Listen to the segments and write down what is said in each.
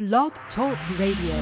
Blog Talk Radio.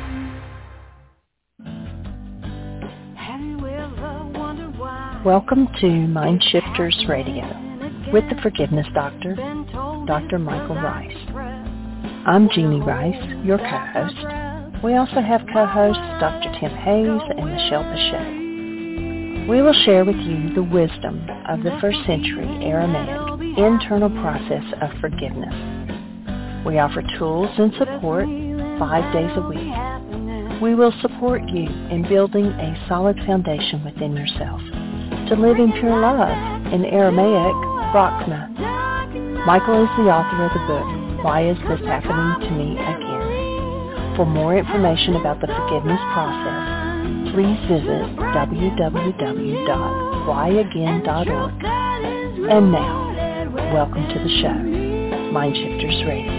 Welcome to Mind Shifters Radio with the Forgiveness Doctor, Dr. Michael Rice. I'm Jeannie Rice, your co-host. We also have co-hosts Dr. Tim Hayes and Michelle Bechet. We will share with you the wisdom of the first century Aramaic internal process of forgiveness. We offer tools and support 5 days a week. We will support you in building a solid foundation within yourself to live in pure love, in Aramaic, Rachna. Michael is the author of the book, Why Is This Happening to Me Again? For more information about the forgiveness process, please visit www.whyagain.org. And now, welcome to the show, Mind Shifters Radio.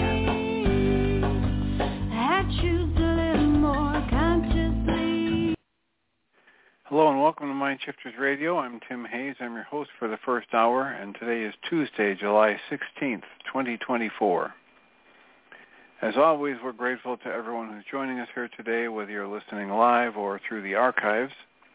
Hello and welcome to Mind Shifters Radio. I'm Tim Hayes. I'm your host for the first hour, and today is Tuesday, July 16th, 2024. As always, we're grateful to everyone who's joining us here today, whether you're listening live or through the archives,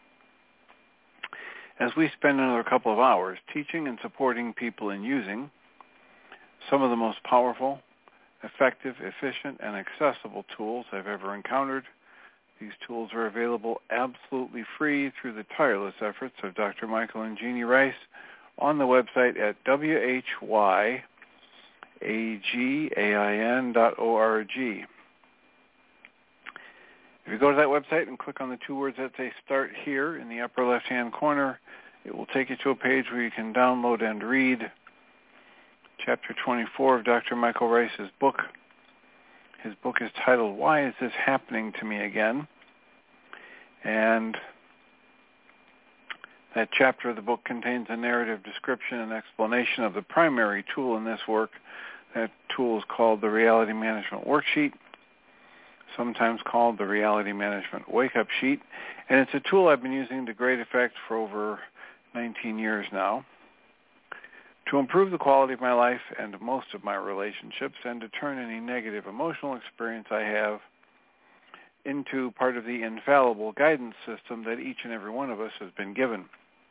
as we spend another couple of hours teaching and supporting people in using some of the most powerful, effective, efficient, and accessible tools I've ever encountered. These tools are available absolutely free through the tireless efforts of Dr. Michael and Jeannie Rice on the website at whyagain.org. If you go to that website and click on the two words that say Start Here in the upper left-hand corner, it will take you to a page where you can download and read Chapter 24 of Dr. Michael Rice's book. His book is titled, Why Is This Happening to Me Again? And that chapter of the book contains a narrative description and explanation of the primary tool in this work. That tool is called the Reality Management Worksheet, sometimes called the Reality Management Wake-Up Sheet. And it's a tool I've been using to great effect for over 19 years now, to improve the quality of my life and most of my relationships, and to turn any negative emotional experience I have into part of the infallible guidance system that each and every one of us has been given.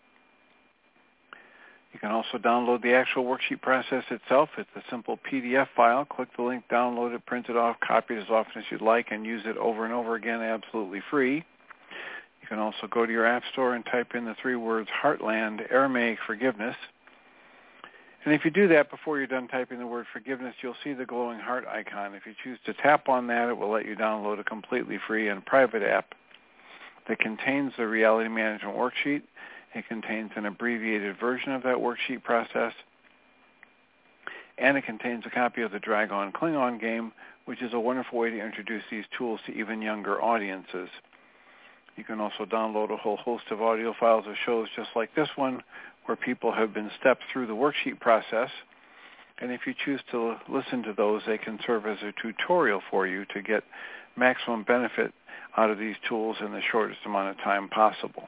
You can also download the actual worksheet process itself. It's a simple PDF file. Click the link, download it, print it off, copy it as often as you'd like, and use it over and over again absolutely free. You can also go to your app store and type in the three words Heartland Aramaic Forgiveness. And if you do that before you're done typing the word forgiveness, you'll see the glowing heart icon. If you choose to tap on that, it will let you download a completely free and private app that contains the Reality Management Worksheet. It contains an abbreviated version of that worksheet process, and it contains a copy of the Dragon Klingon game, which is a wonderful way to introduce these tools to even younger audiences. You can also download a whole host of audio files of shows just like this one, where people have been stepped through the worksheet process. And if you choose to listen to those, they can serve as a tutorial for you to get maximum benefit out of these tools in the shortest amount of time possible.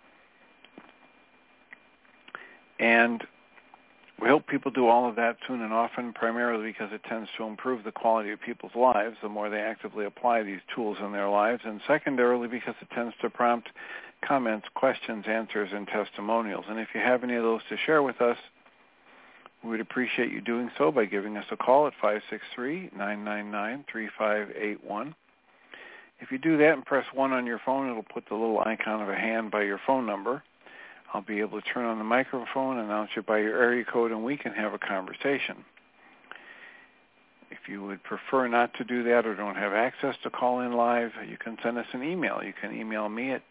And we hope people do all of that soon and often, primarily because it tends to improve the quality of people's lives the more they actively apply these tools in their lives, and secondarily because it tends to prompt comments, questions, answers, and testimonials. And if you have any of those to share with us, we would appreciate you doing so by giving us a call at 563-999-3581. If you do that and press 1 on your phone, it'll put the little icon of a hand by your phone number. I'll be able to turn on the microphone, announce you by your area code, and we can have a conversation. If you would prefer not to do that or don't have access to call in live, you can send us an email. You can email me at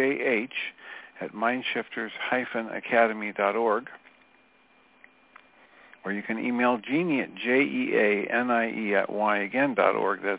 tjh@mindshifters-academy.org, or you can email Jeannie at jeanie@whyagain.org. That's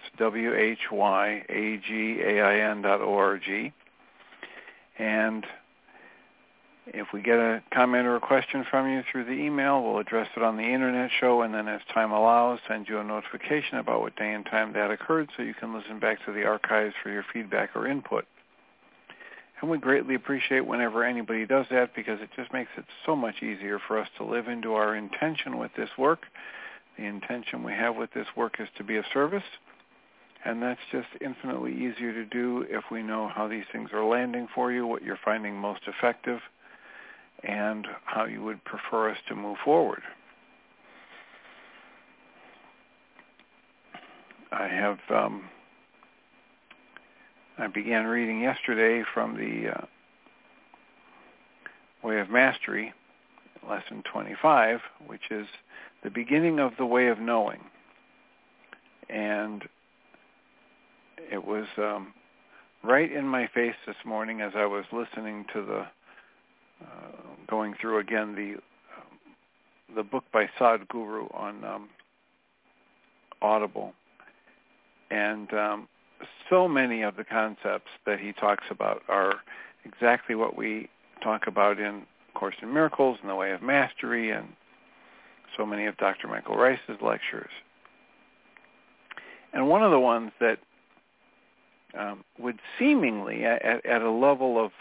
whyagain.org. And if we get a comment or a question from you through the email, we'll address it on the Internet show, and then as time allows, send you a notification about what day and time that occurred so you can listen back to the archives for your feedback or input. And we greatly appreciate whenever anybody does that, because it just makes it so much easier for us to live into our intention with this work. The intention we have with this work is to be of service, And that's just infinitely easier to do if we know how these things are landing for you, what you're finding most effective, and how you would prefer us to move forward. I began reading yesterday from the Way of Mastery, Lesson 25, which is the beginning of the Way of Knowing. And it was right in my face this morning as I was listening to the, going through again the book by Sadhguru on Audible. And so many of the concepts that he talks about are exactly what we talk about in Course in Miracles and the Way of Mastery and so many of Dr. Michael Rice's lectures. And one of the ones that would seemingly, at a level of,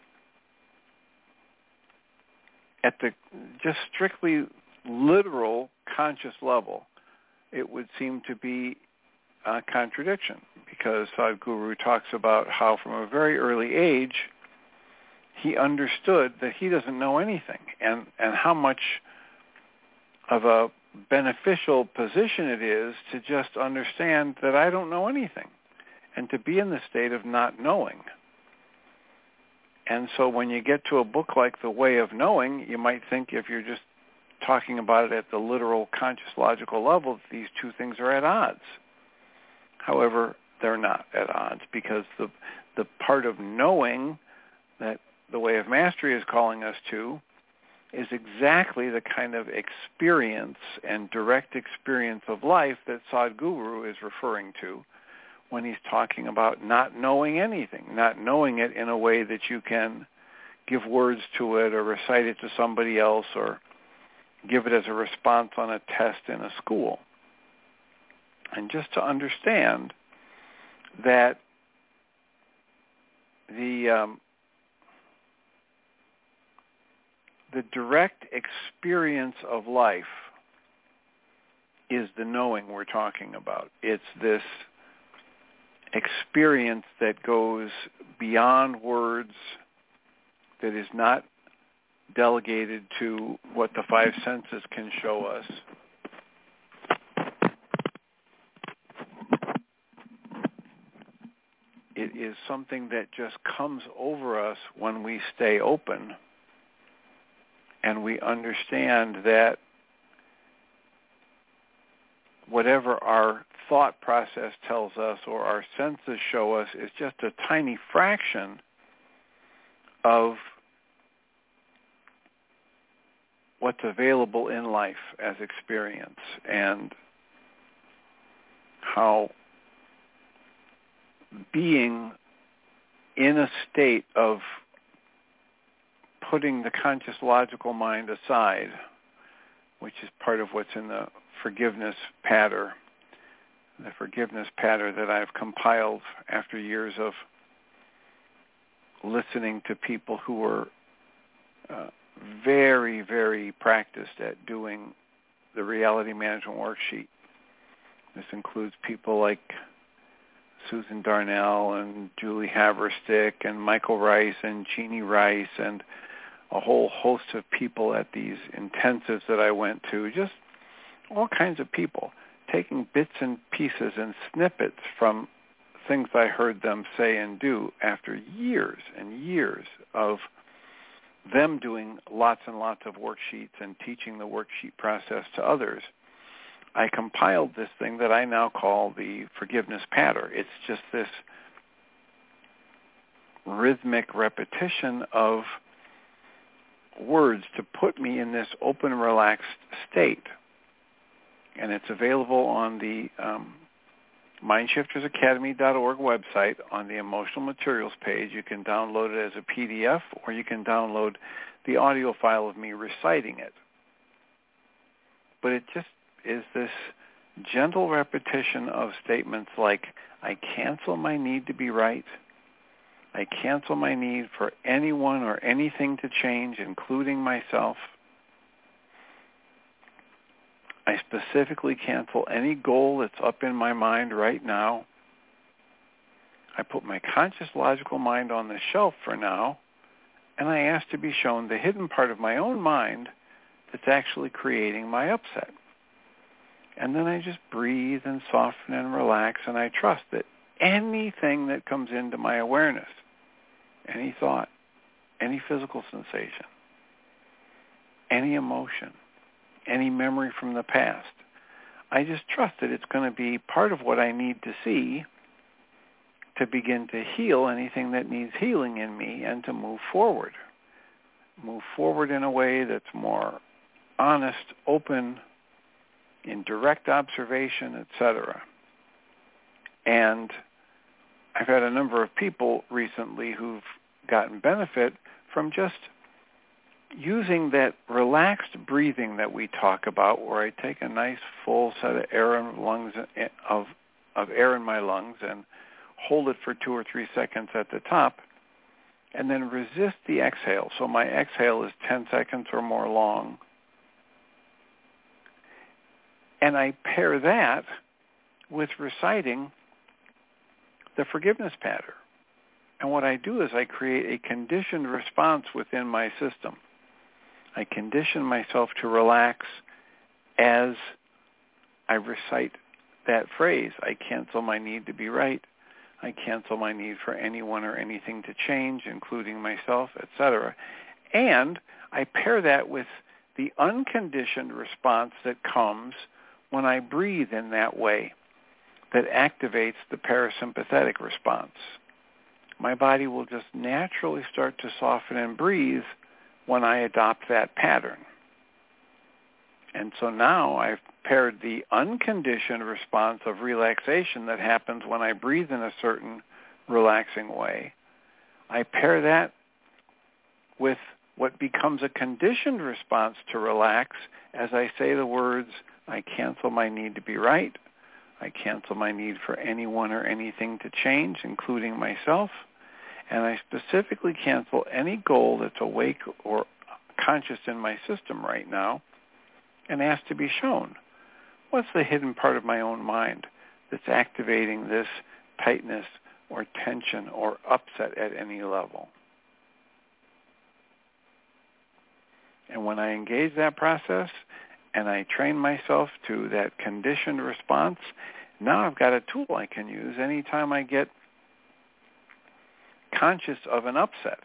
at the just strictly literal conscious level, it would seem to be a contradiction, because Sadhguru talks about how from a very early age he understood that he doesn't know anything, and how much of a beneficial position it is to just understand that I don't know anything and to be in the state of not knowing. And so when you get to a book like The Way of Knowing, you might think, if you're just talking about it at the literal conscious logical level, that these two things are at odds. However, they're not at odds, because the part of knowing that the Way of Mastery is calling us to is exactly the kind of experience and direct experience of life that Sadhguru is referring to when he's talking about not knowing anything, not knowing it in a way that you can give words to it or recite it to somebody else or give it as a response on a test in a school. And just to understand that the direct experience of life is the knowing we're talking about. It's this experience that goes beyond words, that is not delegated to what the five senses can show us. It is something that just comes over us when we stay open and we understand that whatever our thought process tells us or our senses show us is just a tiny fraction of what's available in life as experience, and how being in a state of putting the conscious logical mind aside, which is part of what's in the forgiveness pattern that I've compiled after years of listening to people who were very, very practiced at doing the reality management worksheet. This includes people like Susan Darnell and Julie Haverstick and Michael Rice and Jeannie Rice and a whole host of people at these intensives that I went to, just all kinds of people, taking bits and pieces and snippets from things I heard them say and do after years and years of them doing lots and lots of worksheets and teaching the worksheet process to others. I compiled this thing that I now call the forgiveness pattern. It's just this rhythmic repetition of words to put me in this open, relaxed state. And it's available on the MindShiftersAcademy.org website on the emotional materials page. You can download it as a PDF, or you can download the audio file of me reciting it. But it just is this gentle repetition of statements like, I cancel my need to be right. I cancel my need for anyone or anything to change, including myself. I specifically cancel any goal that's up in my mind right now. I put my conscious logical mind on the shelf for now, and I ask to be shown the hidden part of my own mind that's actually creating my upset. And then I just breathe and soften and relax, and I trust that anything that comes into my awareness, any thought, any physical sensation, any emotion, any memory from the past, I just trust that it's going to be part of what I need to see to begin to heal anything that needs healing in me and to move forward. Move forward in a way that's more honest, open, in direct observation, etc. And I've had a number of people recently who've gotten benefit from just using that relaxed breathing that we talk about, where I take a nice full set of air in lungs of air in my lungs and hold it for 2 or 3 seconds at the top, and then resist the exhale. So my exhale is 10 seconds or more long. And I pair that with reciting the forgiveness pattern. And what I do is I create a conditioned response within my system. I condition myself to relax as I recite that phrase. I cancel my need to be right. I cancel my need for anyone or anything to change, including myself, etc. And I pair that with the unconditioned response that comes when I breathe in that way, that activates the parasympathetic response. My body will just naturally start to soften and breathe when I adopt that pattern. And so now I've paired the unconditioned response of relaxation that happens when I breathe in a certain relaxing way. I pair that with what becomes a conditioned response to relax as I say the words, I cancel my need to be right. I cancel my need for anyone or anything to change, including myself. And I specifically cancel any goal that's awake or conscious in my system right now and ask to be shown. What's the hidden part of my own mind that's activating this tightness or tension or upset at any level? And when I engage that process and I train myself to that conditioned response, now I've got a tool I can use anytime I get conscious of an upset.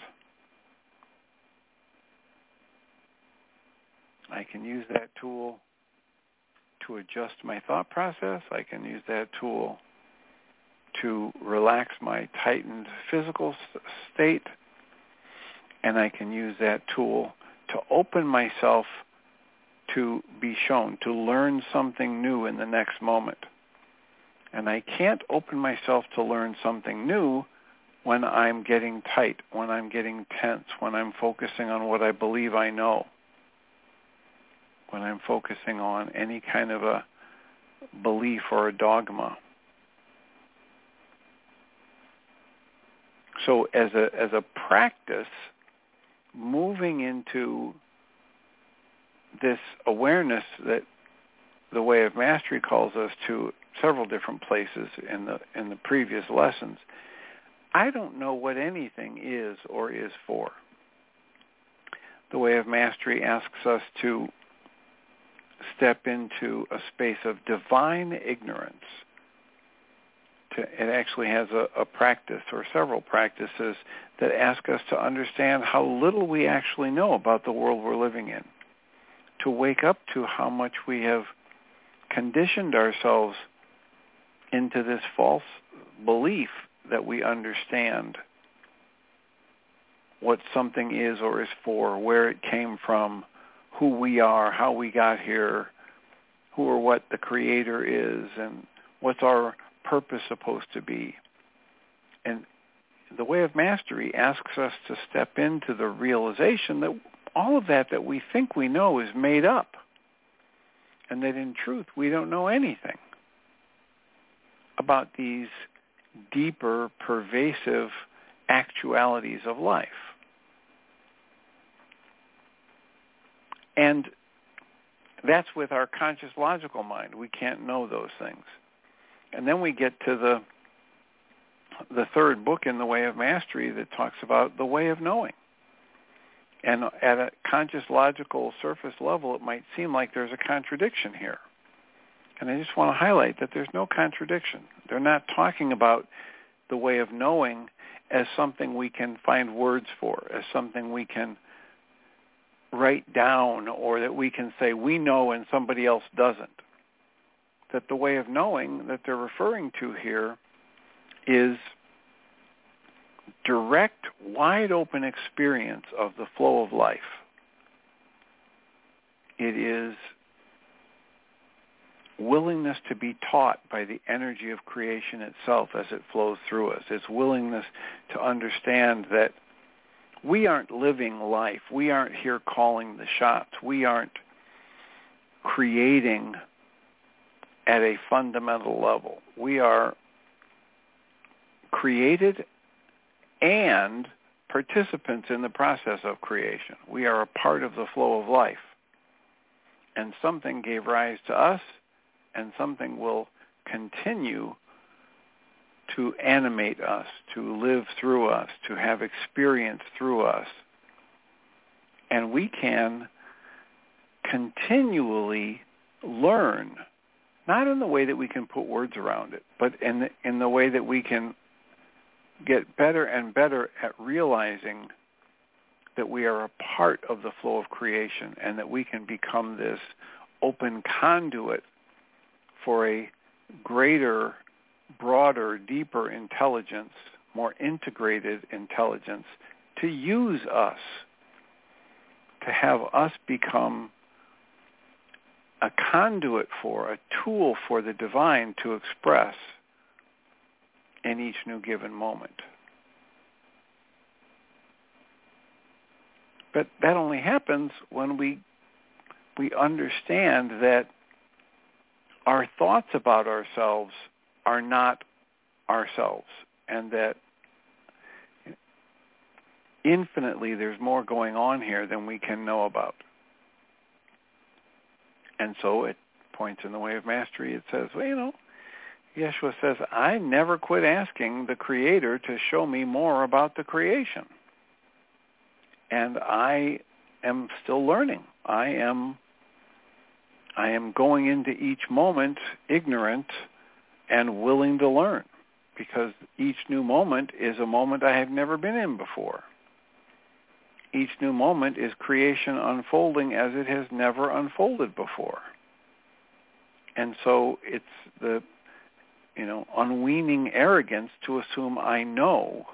I can use that tool to adjust my thought process. I can use that tool to relax my tightened physical state. And I can use that tool to open myself to be shown, to learn something new in the next moment. And I can't open myself to learn something new when I'm getting tight, when I'm getting tense, when I'm focusing on what I believe I know, when I'm focusing on any kind of a belief or a dogma. So as a practice, moving into this awareness that the Way of Mastery calls us to several different places in the previous lessons, I don't know what anything is or is for. The Way of Mastery asks us to step into a space of divine ignorance. It actually has a practice or several practices that ask us to understand how little we actually know about the world we're living in, to wake up to how much we have conditioned ourselves into this false belief that we understand what something is or is for, where it came from, who we are, how we got here, who or what the Creator is, and what's our purpose supposed to be. And the Way of Mastery asks us to step into the realization that all of that we think we know is made up, and that in truth we don't know anything about these deeper, pervasive actualities of life. And that's with our conscious logical mind. We can't know those things. And then we get to the third book in The Way of Mastery that talks about the way of knowing. And at a conscious, logical, surface level, it might seem like there's a contradiction here. And I just want to highlight that there's no contradiction. They're not talking about the way of knowing as something we can find words for, as something we can write down, or that we can say we know and somebody else doesn't. That the way of knowing that they're referring to here is direct, wide-open experience of the flow of life. It is willingness to be taught by the energy of creation itself as it flows through us. It's willingness to understand that we aren't living life. We aren't here calling the shots. We aren't creating at a fundamental level. We are created and participants in the process of creation. We are a part of the flow of life. And something gave rise to us, and something will continue to animate us, to live through us, to have experience through us. And we can continually learn, not in the way that we can put words around it, but in the way that we can get better and better at realizing that we are a part of the flow of creation, and that we can become this open conduit for a greater, broader, deeper intelligence, more integrated intelligence, to use us, to have us become a conduit for, a tool for the divine to express in each new given moment. But that only happens when we understand that our thoughts about ourselves are not ourselves, and that infinitely there's more going on here than we can know about. And so it points in The Way of Mastery. It says, well, Yeshua says, I never quit asking the Creator to show me more about the creation. And I am still learning. I am going into each moment ignorant and willing to learn, because each new moment is a moment I have never been in before. Each new moment is creation unfolding as it has never unfolded before. And so it's the unweaning arrogance to assume I know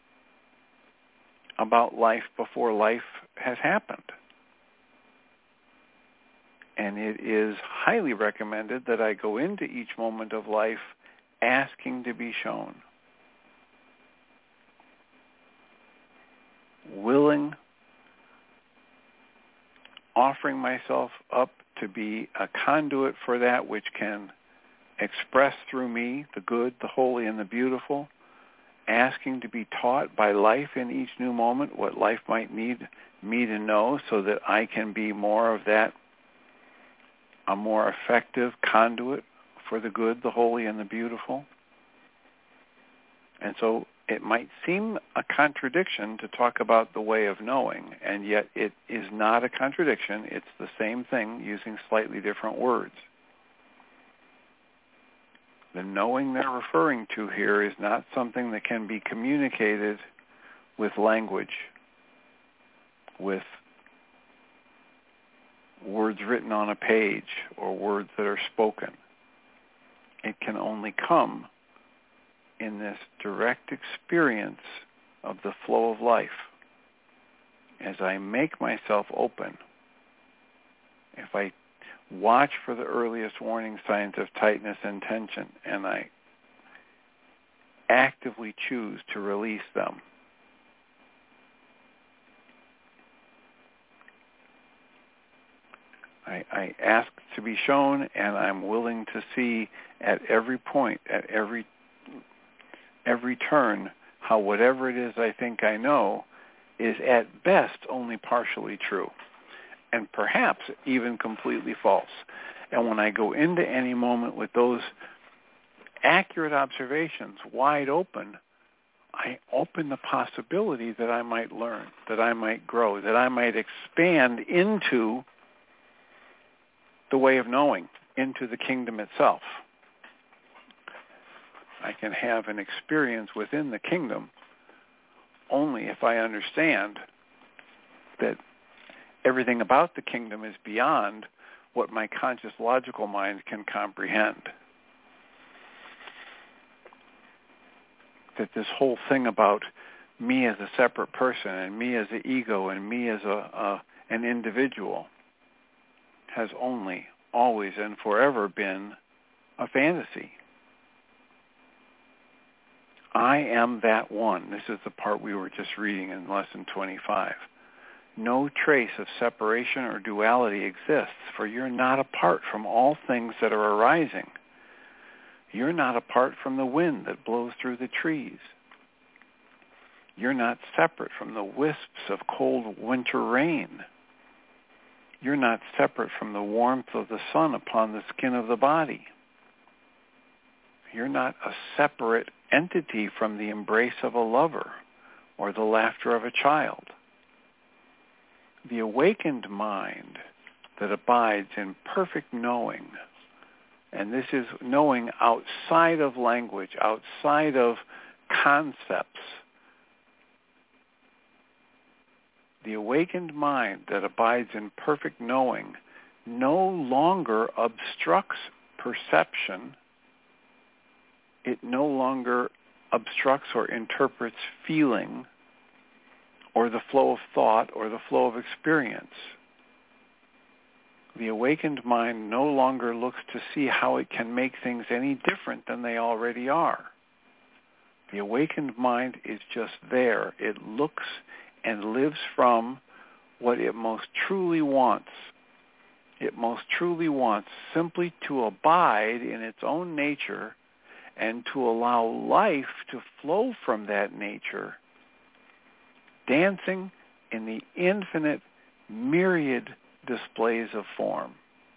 about life before life has happened. And it is highly recommended that I go into each moment of life asking to be shown, willing, offering myself up to be a conduit for that which can express through me the good, the holy, and the beautiful, asking to be taught by life in each new moment what life might need me to know, so that I can be more of that, a more effective conduit for the good, the holy, and the beautiful. And so it might seem a contradiction to talk about the way of knowing, and yet it is not a contradiction. It's the same thing using slightly different words. The knowing they're referring to here is not something that can be communicated with language, with words written on a page or words that are spoken. It can only come in this direct experience of the flow of life. As I make myself open, if I watch for the earliest warning signs of tightness and tension, and I actively choose to release them, I ask to be shown, and I'm willing to see at every point, at every turn, how whatever it is I think I know is at best only partially true, and perhaps even completely false. And when I go into any moment with those accurate observations wide open, I open the possibility that I might learn, that I might grow, that I might expand into the way of knowing, into the kingdom itself. I can have an experience within the kingdom only if I understand that everything about the kingdom is beyond what my conscious logical mind can comprehend. That this whole thing about me as a separate person and me as an ego and me as an individual has only, always, and forever been a fantasy. I am that one. This is the part we were just reading in Lesson 25. No trace of separation or duality exists, for you're not apart from all things that are arising. You're not apart from the wind that blows through the trees. You're not separate from the wisps of cold winter rain. You're not separate from the warmth of the sun upon the skin of the body. You're not a separate entity from the embrace of a lover or the laughter of a child. The awakened mind that abides in perfect knowing, and this is knowing outside of language, outside of concepts. The awakened mind that abides in perfect knowing no longer obstructs perception. It no longer obstructs or interprets feeling or the flow of thought or the flow of experience. The awakened mind no longer looks to see how it can make things any different than they already are. The awakened mind is just there. It looks and lives from what it most truly wants. It most truly wants simply to abide in its own nature and to allow life to flow from that nature, dancing in the infinite myriad displays of form.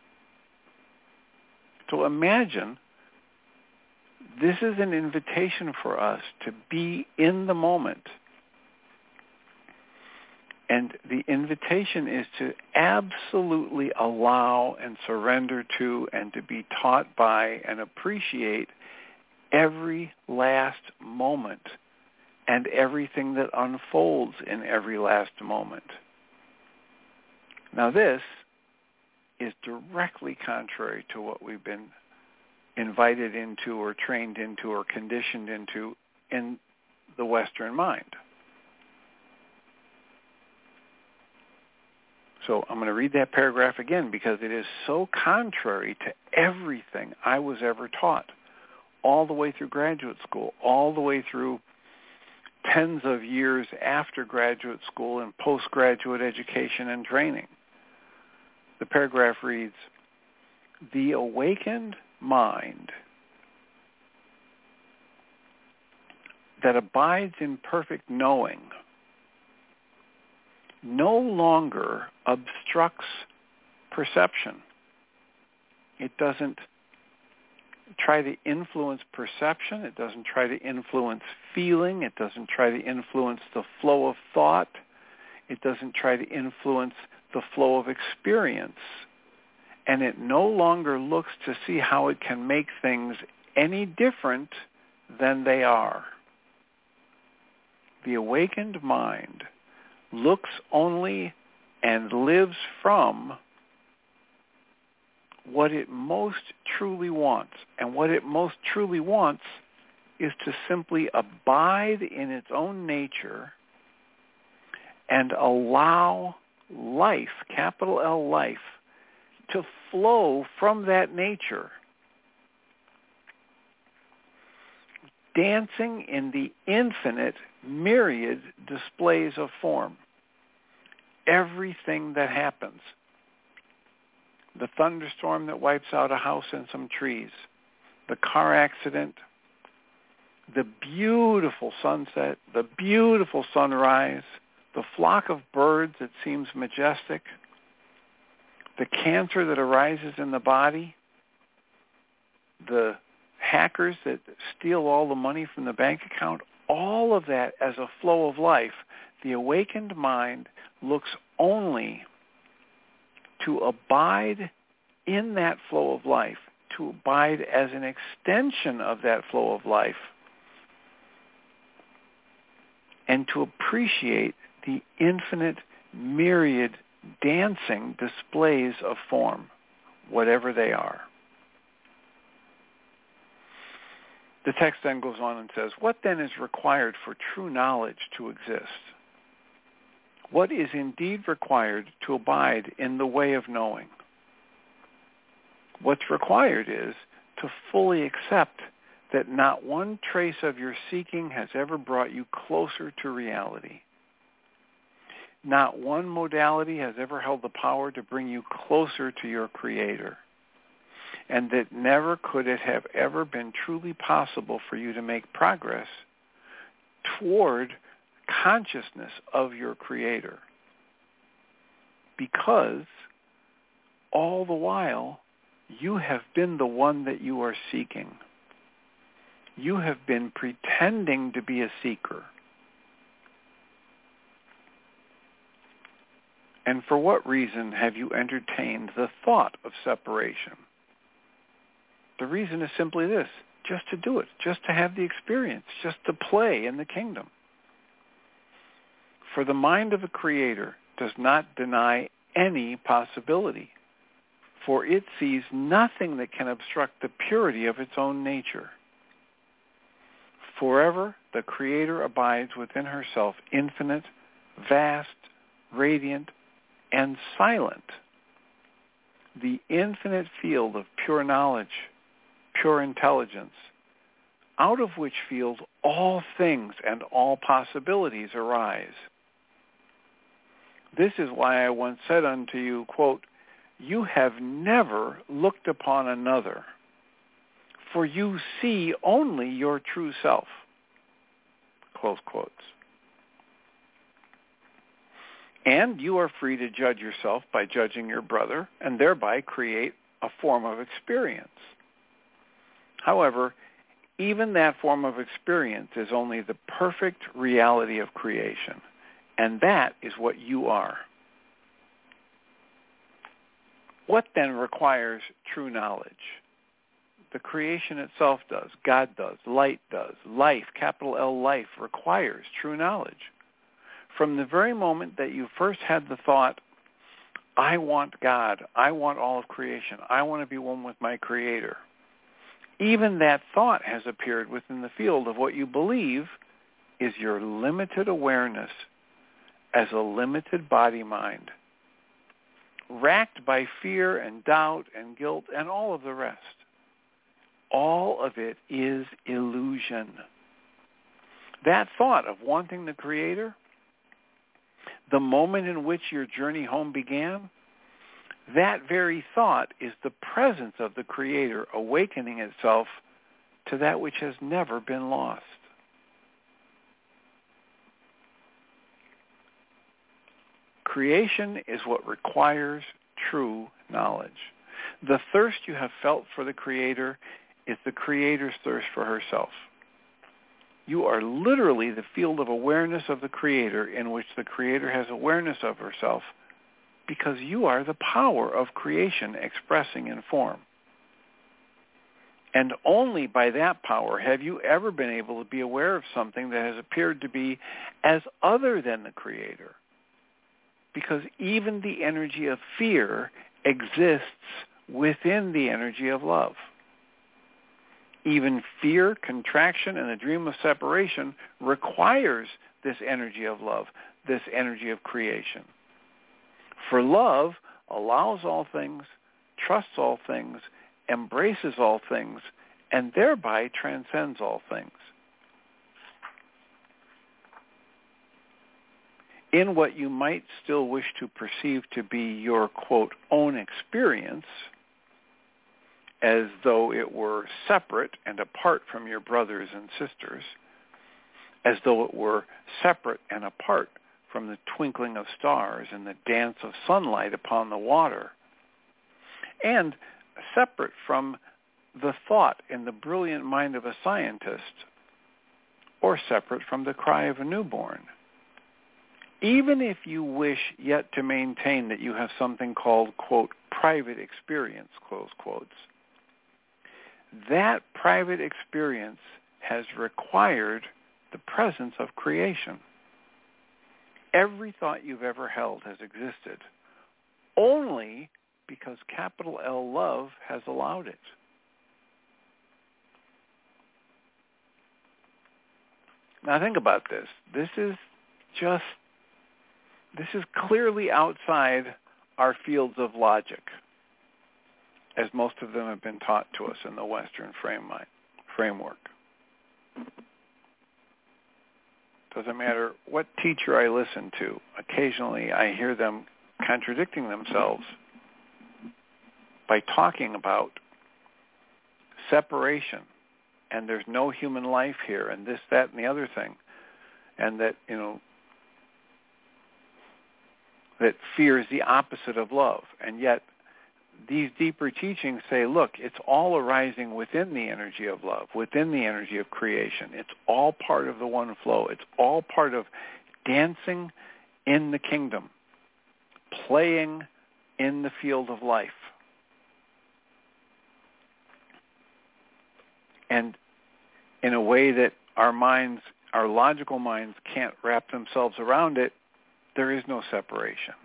So imagine this is an invitation for us to be in the moment. And the invitation is to absolutely allow and surrender to and to be taught by and appreciate every last moment and everything that unfolds in every last moment. Now this is directly contrary to what we've been invited into or trained into or conditioned into in the Western mind. So I'm going to read that paragraph again because it is so contrary to everything I was ever taught, all the way through graduate school, all the way through tens of years after graduate school and postgraduate education and training. The paragraph reads, "The awakened mind that abides in perfect knowing no longer obstructs perception. It doesn't try to influence perception. It doesn't try to influence feeling. It doesn't try to influence the flow of thought. It doesn't try to influence the flow of experience. And it no longer looks to see how it can make things any different than they are. The awakened mind looks only and lives from what it most truly wants. And what it most truly wants is to simply abide in its own nature and allow life, capital L life, to flow from that nature, dancing in the infinite myriad displays of form. Everything that happens, the thunderstorm that wipes out a house and some trees, the car accident, the beautiful sunset, the beautiful sunrise, the flock of birds that seems majestic, the cancer that arises in the body, the hackers that steal all the money from the bank account, all of that as a flow of life, the awakened mind looks only to abide in that flow of life, to abide as an extension of that flow of life, and to appreciate the infinite myriad dancing displays of form, whatever they are. The text then goes on and says, what then is required for true knowledge to exist? What is indeed required to abide in the way of knowing? What's required is to fully accept that not one trace of your seeking has ever brought you closer to reality. Not one modality has ever held the power to bring you closer to your Creator. And that never could it have ever been truly possible for you to make progress toward consciousness of your Creator. Because all the while, you have been the one that you are seeking. You have been pretending to be a seeker. And for what reason have you entertained the thought of separation? The reason is simply this, just to do it, just to have the experience, just to play in the kingdom. For the mind of a creator does not deny any possibility, for it sees nothing that can obstruct the purity of its own nature. Forever, the Creator abides within herself, infinite, vast, radiant, and silent. The infinite field of pure knowledge, pure intelligence, out of which field all things and all possibilities arise. This is why I once said unto you, quote, you have never looked upon another, for you see only your true self, close quotes. And you are free to judge yourself by judging your brother and thereby create a form of experience. However, even that form of experience is only the perfect reality of creation, and that is what you are. What then requires true knowledge? The creation itself does, God does, light does, life, capital L life, requires true knowledge. From the very moment that you first had the thought, I want God, I want all of creation, I want to be one with my Creator, even that thought has appeared within the field of what you believe is your limited awareness as a limited body-mind, racked by fear and doubt and guilt and all of the rest. All of it is illusion. That thought of wanting the Creator, the moment in which your journey home began, that very thought is the presence of the Creator awakening itself to that which has never been lost. Creation is what requires true knowledge. The thirst you have felt for the Creator is the Creator's thirst for herself. You are literally the field of awareness of the Creator in which the Creator has awareness of herself, because you are the power of creation expressing in form. And only by that power have you ever been able to be aware of something that has appeared to be as other than the Creator. Because even the energy of fear exists within the energy of love. Even fear, contraction, and the dream of separation requires this energy of love, this energy of creation. For love allows all things, trusts all things, embraces all things, and thereby transcends all things. In what you might still wish to perceive to be your, quote, own experience, as though it were separate and apart from your brothers and sisters, as though it were separate and apart from the twinkling of stars and the dance of sunlight upon the water, and separate from the thought in the brilliant mind of a scientist, or or separate from the cry of a newborn. Even if you wish yet to maintain that you have something called, quote, private experience, close quotes, that private experience has required the presence of creation. Every thought you've ever held has existed only because capital L love has allowed it. Now think about this. This is clearly outside our fields of logic, as most of them have been taught to us in the Western framework. Doesn't matter what teacher I listen to. Occasionally I hear them contradicting themselves by talking about separation, and there's no human life here, and this, that, and the other thing, and that, that fear is the opposite of love. And yet these deeper teachings say, look, it's all arising within the energy of love, within the energy of creation. It's all part of the one flow. It's all part of dancing in the kingdom, playing in the field of life. And in a way that our minds, our logical minds, can't wrap themselves around it, there is no separation.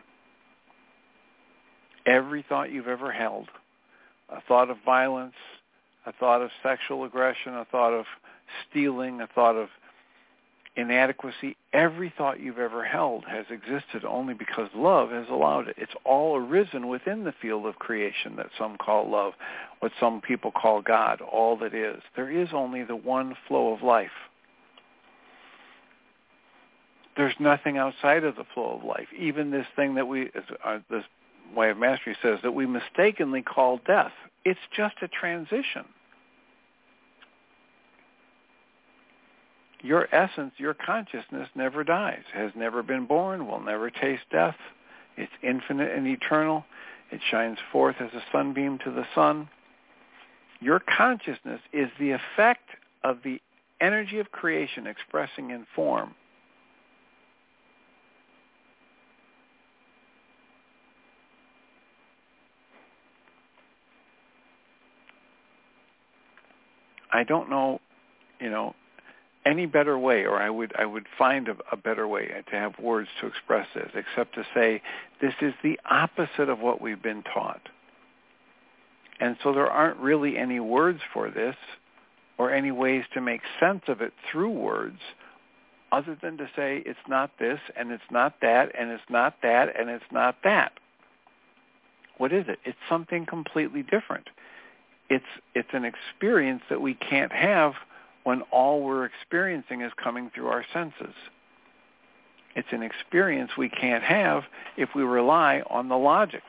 Every thought you've ever held, a thought of violence, a thought of sexual aggression, a thought of stealing, a thought of inadequacy, every thought you've ever held has existed only because love has allowed it. It's all arisen within the field of creation that some call love, what some people call God, all that is. There is only the one flow of life. There's nothing outside of the flow of life. Even this thing that this Way of Mastery says that we mistakenly call death. It's just a transition. Your essence, your consciousness never dies, has never been born, will never taste death. It's infinite and eternal. It shines forth as a sunbeam to the sun. Your consciousness is the effect of the energy of creation expressing in form. I don't know, any better way, or I would find a better way to have words to express this, except to say this is the opposite of what we've been taught. And so there aren't really any words for this or any ways to make sense of it through words other than to say it's not this and it's not that and it's not that and it's not that. What is it? It's something completely different. It's an experience that we can't have when all we're experiencing is coming through our senses. It's an experience we can't have if we rely on the logic.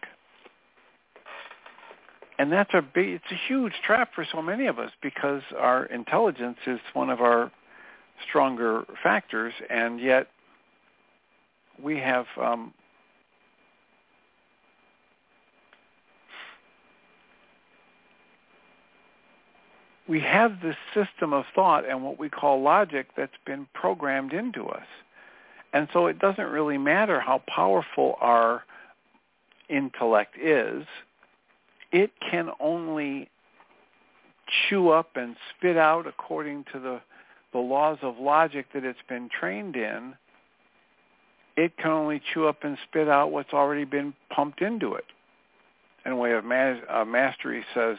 And it's a huge trap for so many of us because our intelligence is one of our stronger factors, and yet we have this system of thought and what we call logic that's been programmed into us. And so it doesn't really matter how powerful our intellect is. It can only chew up and spit out according to the laws of logic that it's been trained in. It can only chew up and spit out what's already been pumped into it. And Way of Mastery says,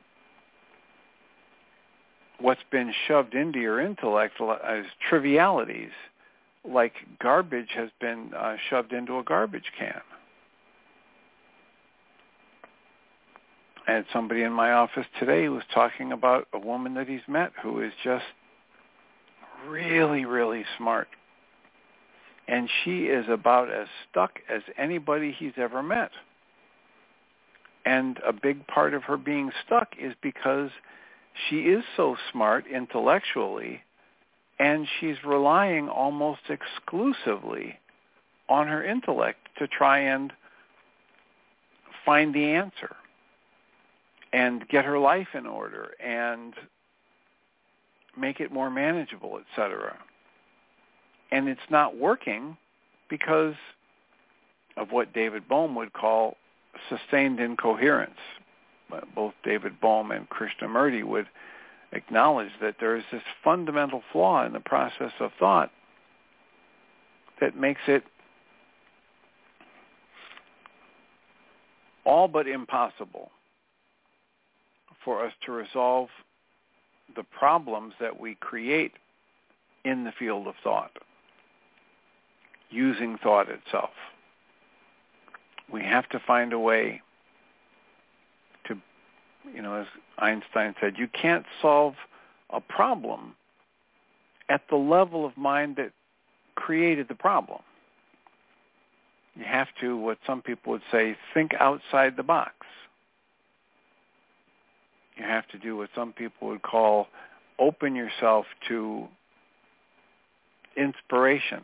what's been shoved into your intellect as trivialities, like garbage has been shoved into a garbage can. I had somebody in my office today who was talking about a woman that he's met who is just really, really smart. And she is about as stuck as anybody he's ever met. And a big part of her being stuck is because she is so smart intellectually, and she's relying almost exclusively on her intellect to try and find the answer and get her life in order and make it more manageable, etc. And it's not working because of what David Bohm would call sustained incoherence. Both David Bohm and Krishnamurti would acknowledge that there is this fundamental flaw in the process of thought that makes it all but impossible for us to resolve the problems that we create in the field of thought, using thought itself. We have to find a way to, as Einstein said, you can't solve a problem at the level of mind that created the problem. You have to, what some people would say, think outside the box. You have to do what some people would call open yourself to inspiration.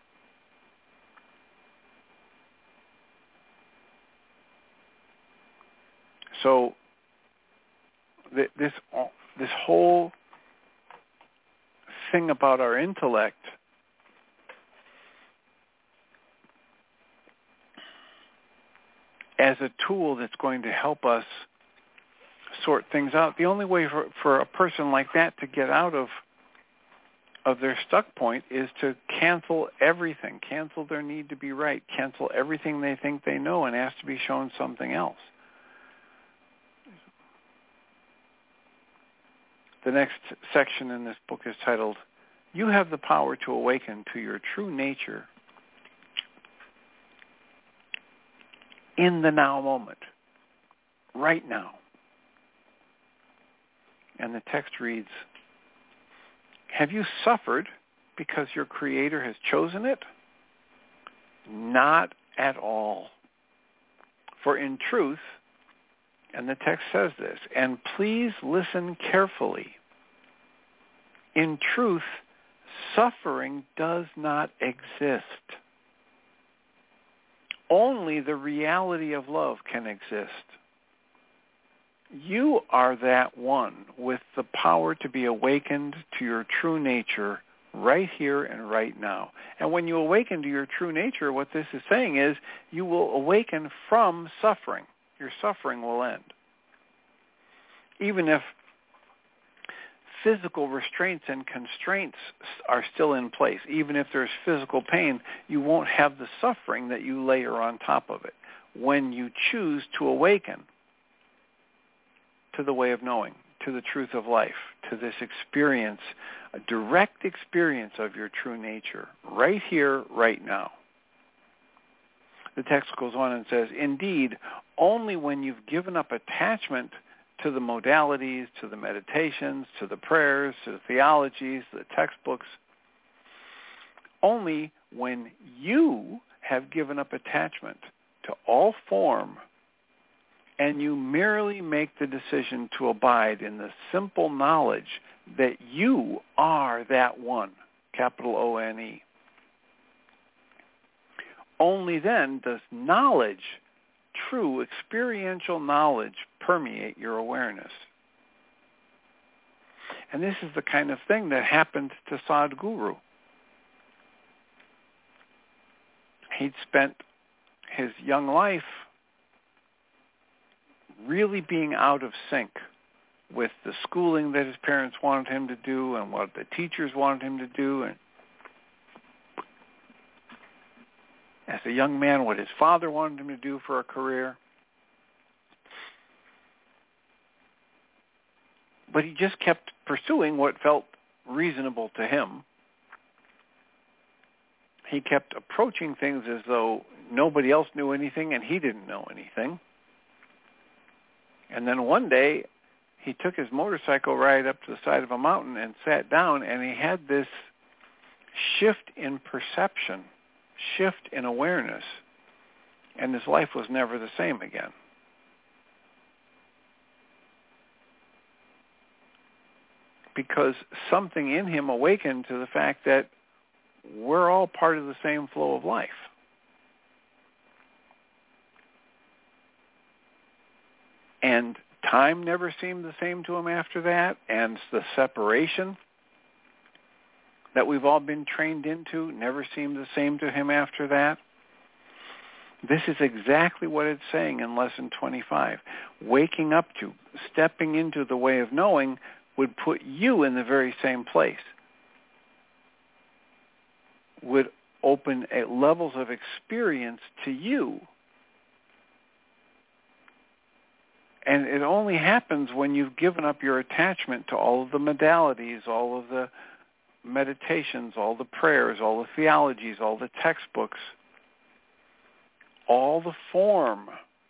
So this whole thing about our intellect as a tool that's going to help us sort things out. The only way for a person like that to get out of their stuck point is to cancel everything, cancel their need to be right, cancel everything they think they know and ask to be shown something else. The next section in this book is titled, You Have the Power to Awaken to Your True Nature in the Now Moment, right now. And the text reads, Have you suffered because your Creator has chosen it? Not at all. For in truth, and the text says this, and please listen carefully, in truth, suffering does not exist. Only the reality of love can exist. You are that one with the power to be awakened to your true nature right here and right now. And when you awaken to your true nature, what this is saying is you will awaken from suffering. Your suffering will end. Even if physical restraints and constraints are still in place, even if there's physical pain, you won't have the suffering that you layer on top of it when you choose to awaken to the way of knowing, to the truth of life, to this experience, a direct experience of your true nature, right here, right now. The text goes on and says, Indeed, only when you've given up attachment to the modalities, to the meditations, to the prayers, to the theologies, the textbooks, only when you have given up attachment to all form and you merely make the decision to abide in the simple knowledge that you are that one, capital O-N-E. Only then does knowledge, true experiential knowledge, permeate your awareness. And this is the kind of thing that happened to Sadhguru. He'd spent his young life really being out of sync with the schooling that his parents wanted him to do and what the teachers wanted him to do, and as a young man, what his father wanted him to do for a career. But he just kept pursuing what felt reasonable to him. He kept approaching things as though nobody else knew anything and he didn't know anything. And then one day, he took his motorcycle ride up to the side of a mountain and sat down, and he had this shift in perception, shift in awareness, and his life was never the same again. Because something in him awakened to the fact that we're all part of the same flow of life. And time never seemed the same to him after that, and the separation that we've all been trained into never seemed the same to him after that? This is exactly what it's saying in Lesson 25. Waking up to, stepping into the way of knowing would put you in the very same place, would open levels of experience to you. And it only happens when you've given up your attachment to all of the modalities, all of the meditations, all the prayers, all the theologies, all the textbooks, all the form.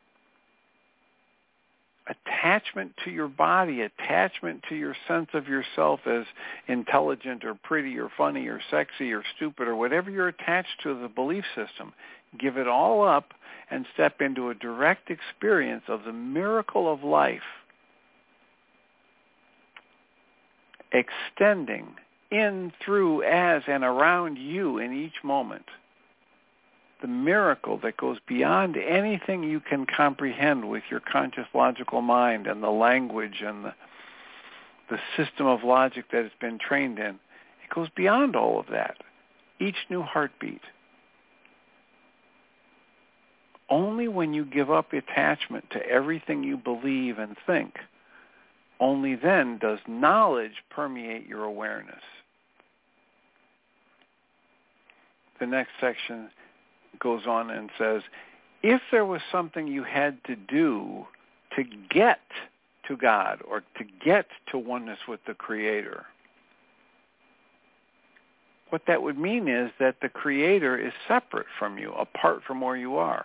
Attachment to your body, attachment to your sense of yourself as intelligent or pretty or funny or sexy or stupid or whatever you're attached to, the belief system. Give it all up and step into a direct experience of the miracle of life, extending in, through, as, and around you in each moment. The miracle that goes beyond anything you can comprehend with your conscious logical mind and the language and the system of logic that it's been trained in. It goes beyond all of that. Each new heartbeat. Only when you give up attachment to everything you believe and think, only then does knowledge permeate your awareness. The next section goes on and says, if there was something you had to do to get to God or to get to oneness with the Creator, what that would mean is that the Creator is separate from you, apart from where you are.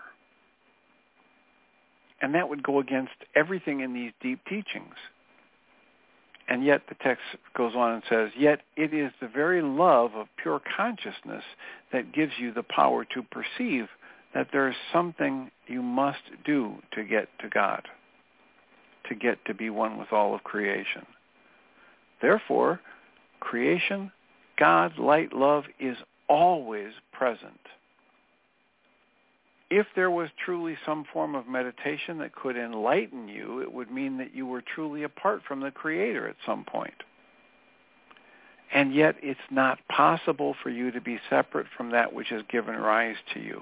And that would go against everything in these deep teachings. And yet the text goes on and says, yet it is the very love of pure consciousness that gives you the power to perceive that there is something you must do to get to God, to get to be one with all of creation. Therefore, creation, God, light, love is always present. If there was truly some form of meditation that could enlighten you, it would mean that you were truly apart from the Creator at some point. And yet it's not possible for you to be separate from that which has given rise to you.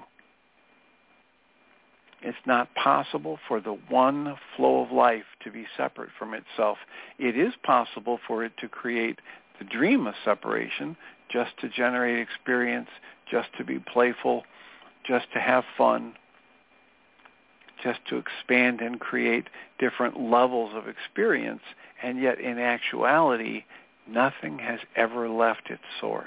It's not possible for the one flow of life to be separate from itself. It is possible for it to create the dream of separation, just to generate experience, just to be playful, just to have fun, just to expand and create different levels of experience, and yet in actuality, nothing has ever left its source.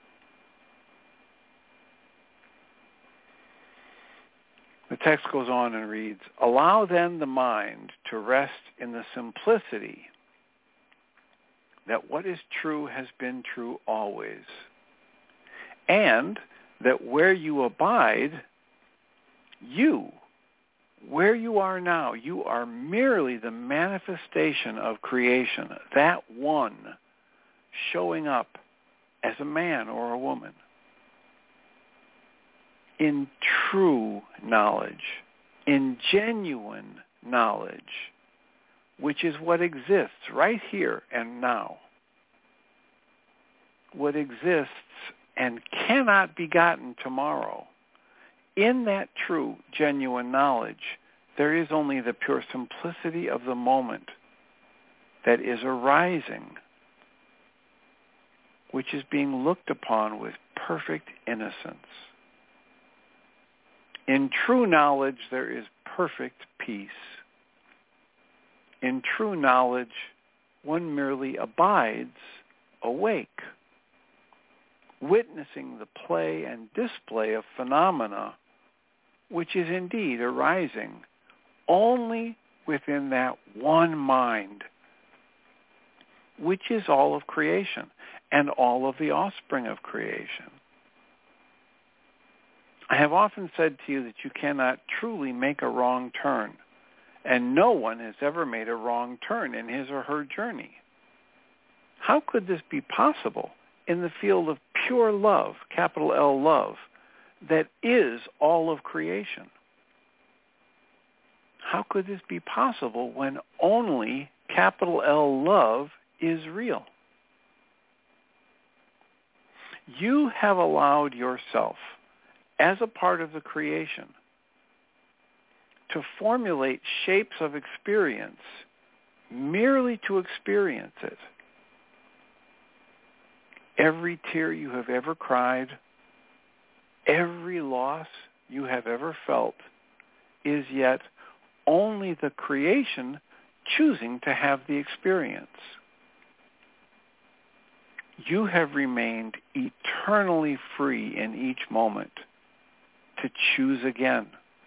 The text goes on and reads, allow then the mind to rest in the simplicity that what is true has been true always, and that where you abide, where you are now, you are merely the manifestation of creation, that one showing up as a man or a woman. In true knowledge, in genuine knowledge, which is what exists right here and now. What exists and cannot be gotten tomorrow. In that true, genuine knowledge, there is only the pure simplicity of the moment that is arising, which is being looked upon with perfect innocence. In true knowledge, there is perfect peace. In true knowledge, one merely abides awake, witnessing the play and display of phenomena, which is indeed arising only within that one mind, which is all of creation and all of the offspring of creation. I have often said to you that you cannot truly make a wrong turn, and no one has ever made a wrong turn in his or her journey. How could this be possible in the field of pure love, capital L love, that is all of creation? How could this be possible when only capital L love is real? You have allowed yourself, as a part of the creation, to formulate shapes of experience merely to experience it. Every tear you have ever cried, every loss you have ever felt is yet only the creation choosing to have the experience. You have remained eternally free in each moment to choose again.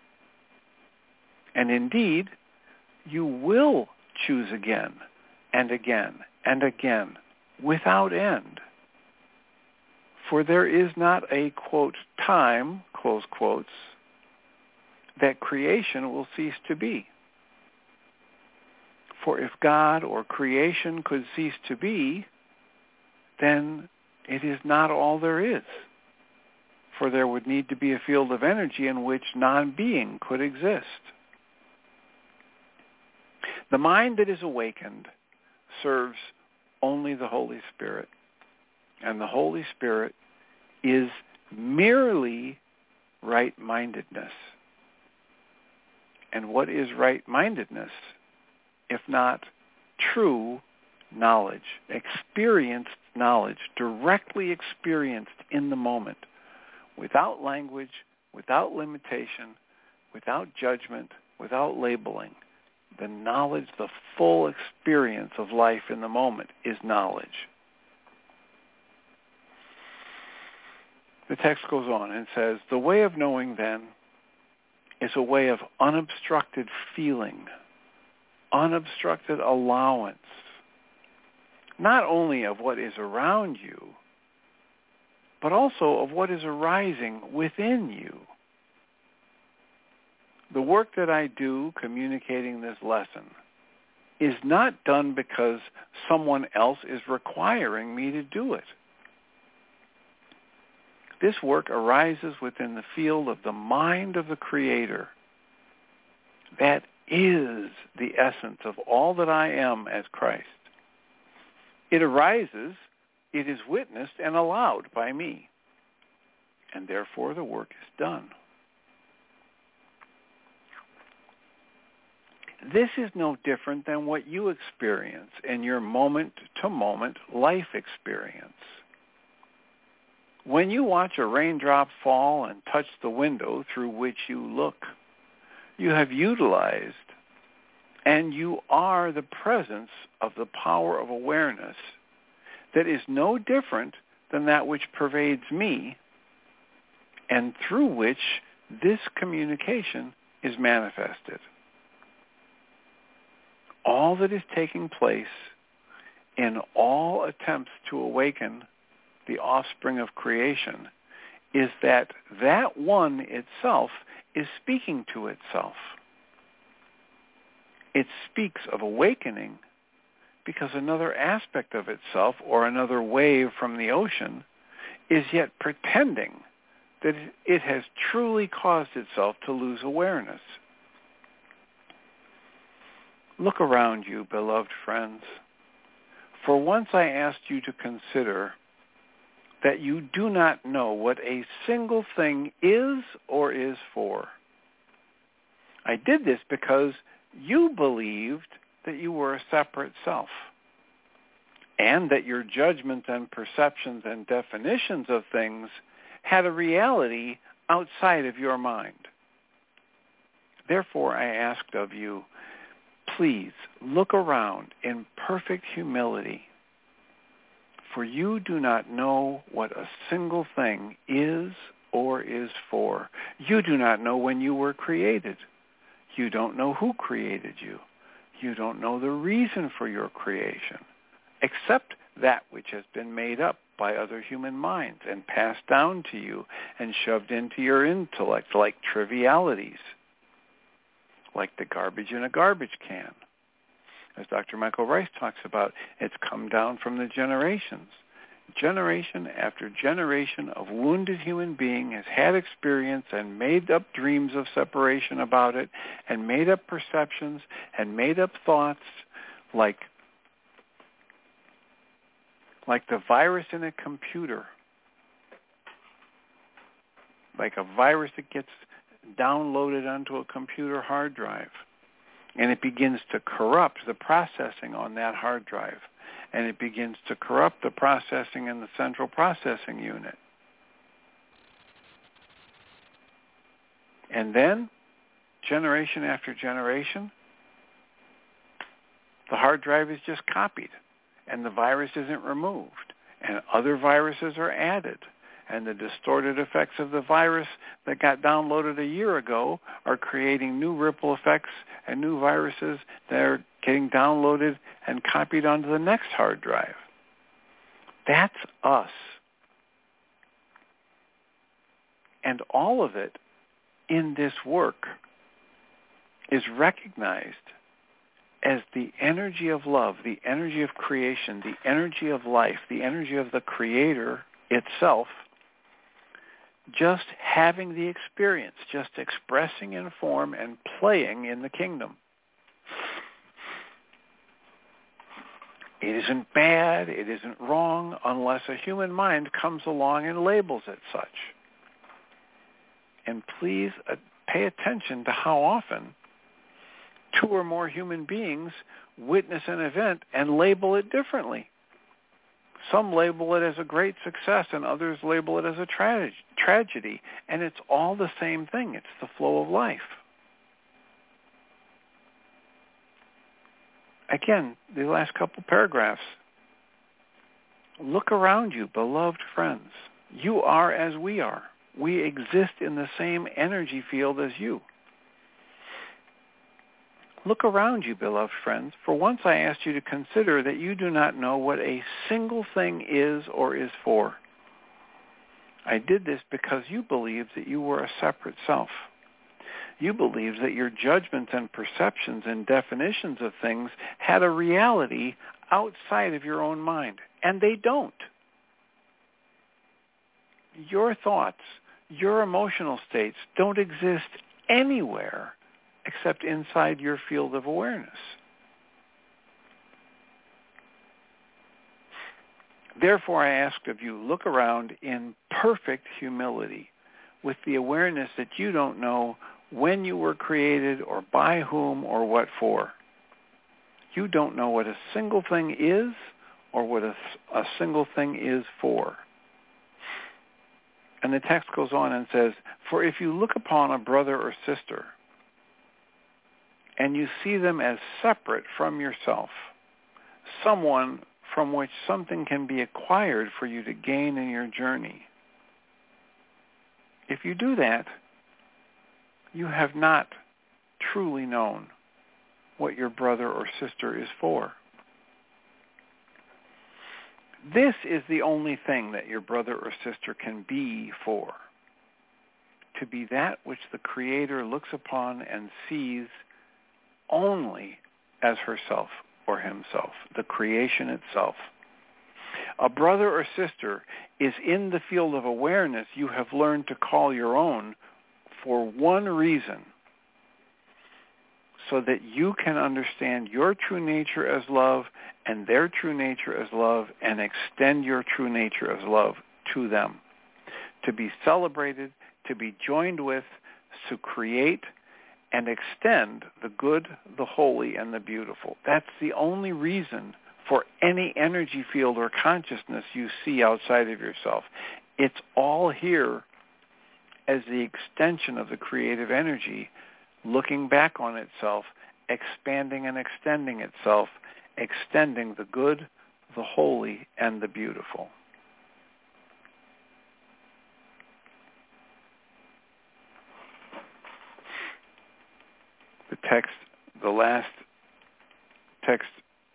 And indeed, you will choose again and again and again without end. For there is not a, quote, time, close quotes, that creation will cease to be. For if God or creation could cease to be, then it is not all there is. For there would need to be a field of energy in which non-being could exist. The mind that is awakened serves only the Holy Spirit. And the Holy Spirit is merely right-mindedness. And what is right-mindedness if not true knowledge, experienced knowledge, directly experienced in the moment, without language, without limitation, without judgment, without labeling? The knowledge, the full experience of life in the moment is knowledge. The text goes on and says, the way of knowing then is a way of unobstructed feeling, unobstructed allowance, not only of what is around you, but also of what is arising within you. The work that I do communicating this lesson is not done because someone else is requiring me to do it. This work arises within the field of the mind of the Creator. That is the essence of all that I am as Christ. It arises, it is witnessed and allowed by me, and therefore the work is done. This is no different than what you experience in your moment-to-moment life experience. When you watch a raindrop fall and touch the window through which you look, you have utilized and you are the presence of the power of awareness that is no different than that which pervades me and through which this communication is manifested. All that is taking place in all attempts to awaken the offspring of creation is that that one itself is speaking to itself. It speaks of awakening because another aspect of itself or another wave from the ocean is yet pretending that it has truly caused itself to lose awareness. Look around you, beloved friends. For once I asked you to consider that you do not know what a single thing is or is for. I did this because you believed that you were a separate self, and that your judgments and perceptions and definitions of things had a reality outside of your mind. Therefore, I asked of you, please look around in perfect humility, for you do not know what a single thing is or is for. You do not know when you were created. You don't know who created you. You don't know the reason for your creation, except that which has been made up by other human minds and passed down to you and shoved into your intellect like trivialities, like the garbage in a garbage can. As Dr. Michael Rice talks about, it's come down from the generations. Generation after generation of wounded human being has had experience and made up dreams of separation about it and made up perceptions and made up thoughts like the virus in a computer like a virus that gets downloaded onto a computer hard drive, and it begins to corrupt the processing on that hard drive, and it begins to corrupt the processing in the central processing unit. And then, generation after generation, the hard drive is just copied, and the virus isn't removed, and other viruses are added. And the distorted effects of the virus that got downloaded a year ago are creating new ripple effects and new viruses that are getting downloaded and copied onto the next hard drive. That's us. And all of it in this work is recognized as the energy of love, the energy of creation, the energy of life, the energy of the Creator itself, just having the experience, just expressing in form and playing in the kingdom. It isn't bad, it isn't wrong, unless a human mind comes along and labels it such. And please pay attention to how often two or more human beings witness an event and label it differently. Some label it as a great success and others label it as a tragedy. And it's all the same thing. It's the flow of life. Again, the last couple paragraphs. Look around you, beloved friends. You are as we are. We exist in the same energy field as you. Look around you, beloved friends, for once I asked you to consider that you do not know what a single thing is or is for. I did this because you believed that you were a separate self. You believed that your judgments and perceptions and definitions of things had a reality outside of your own mind, and they don't. Your thoughts, your emotional states don't exist anywhere except inside your field of awareness. Therefore, I ask of you, look around in perfect humility with the awareness that you don't know when you were created or by whom or what for. You don't know what a single thing is or what a single thing is for. And the text goes on and says, for if you look upon a brother or sister and you see them as separate from yourself, someone from which something can be acquired for you to gain in your journey, if you do that, you have not truly known what your brother or sister is for. This is the only thing that your brother or sister can be for, to be that which the Creator looks upon and sees only as herself or himself, the creation itself. A brother or sister is in the field of awareness you have learned to call your own for one reason, so that you can understand your true nature as love and their true nature as love and extend your true nature as love to them. To be celebrated, to be joined with, to create and extend the good, the holy, and the beautiful. That's the only reason for any energy field or consciousness you see outside of yourself. It's all here as the extension of the creative energy, looking back on itself, expanding and extending itself, extending the good, the holy, and the beautiful. The last text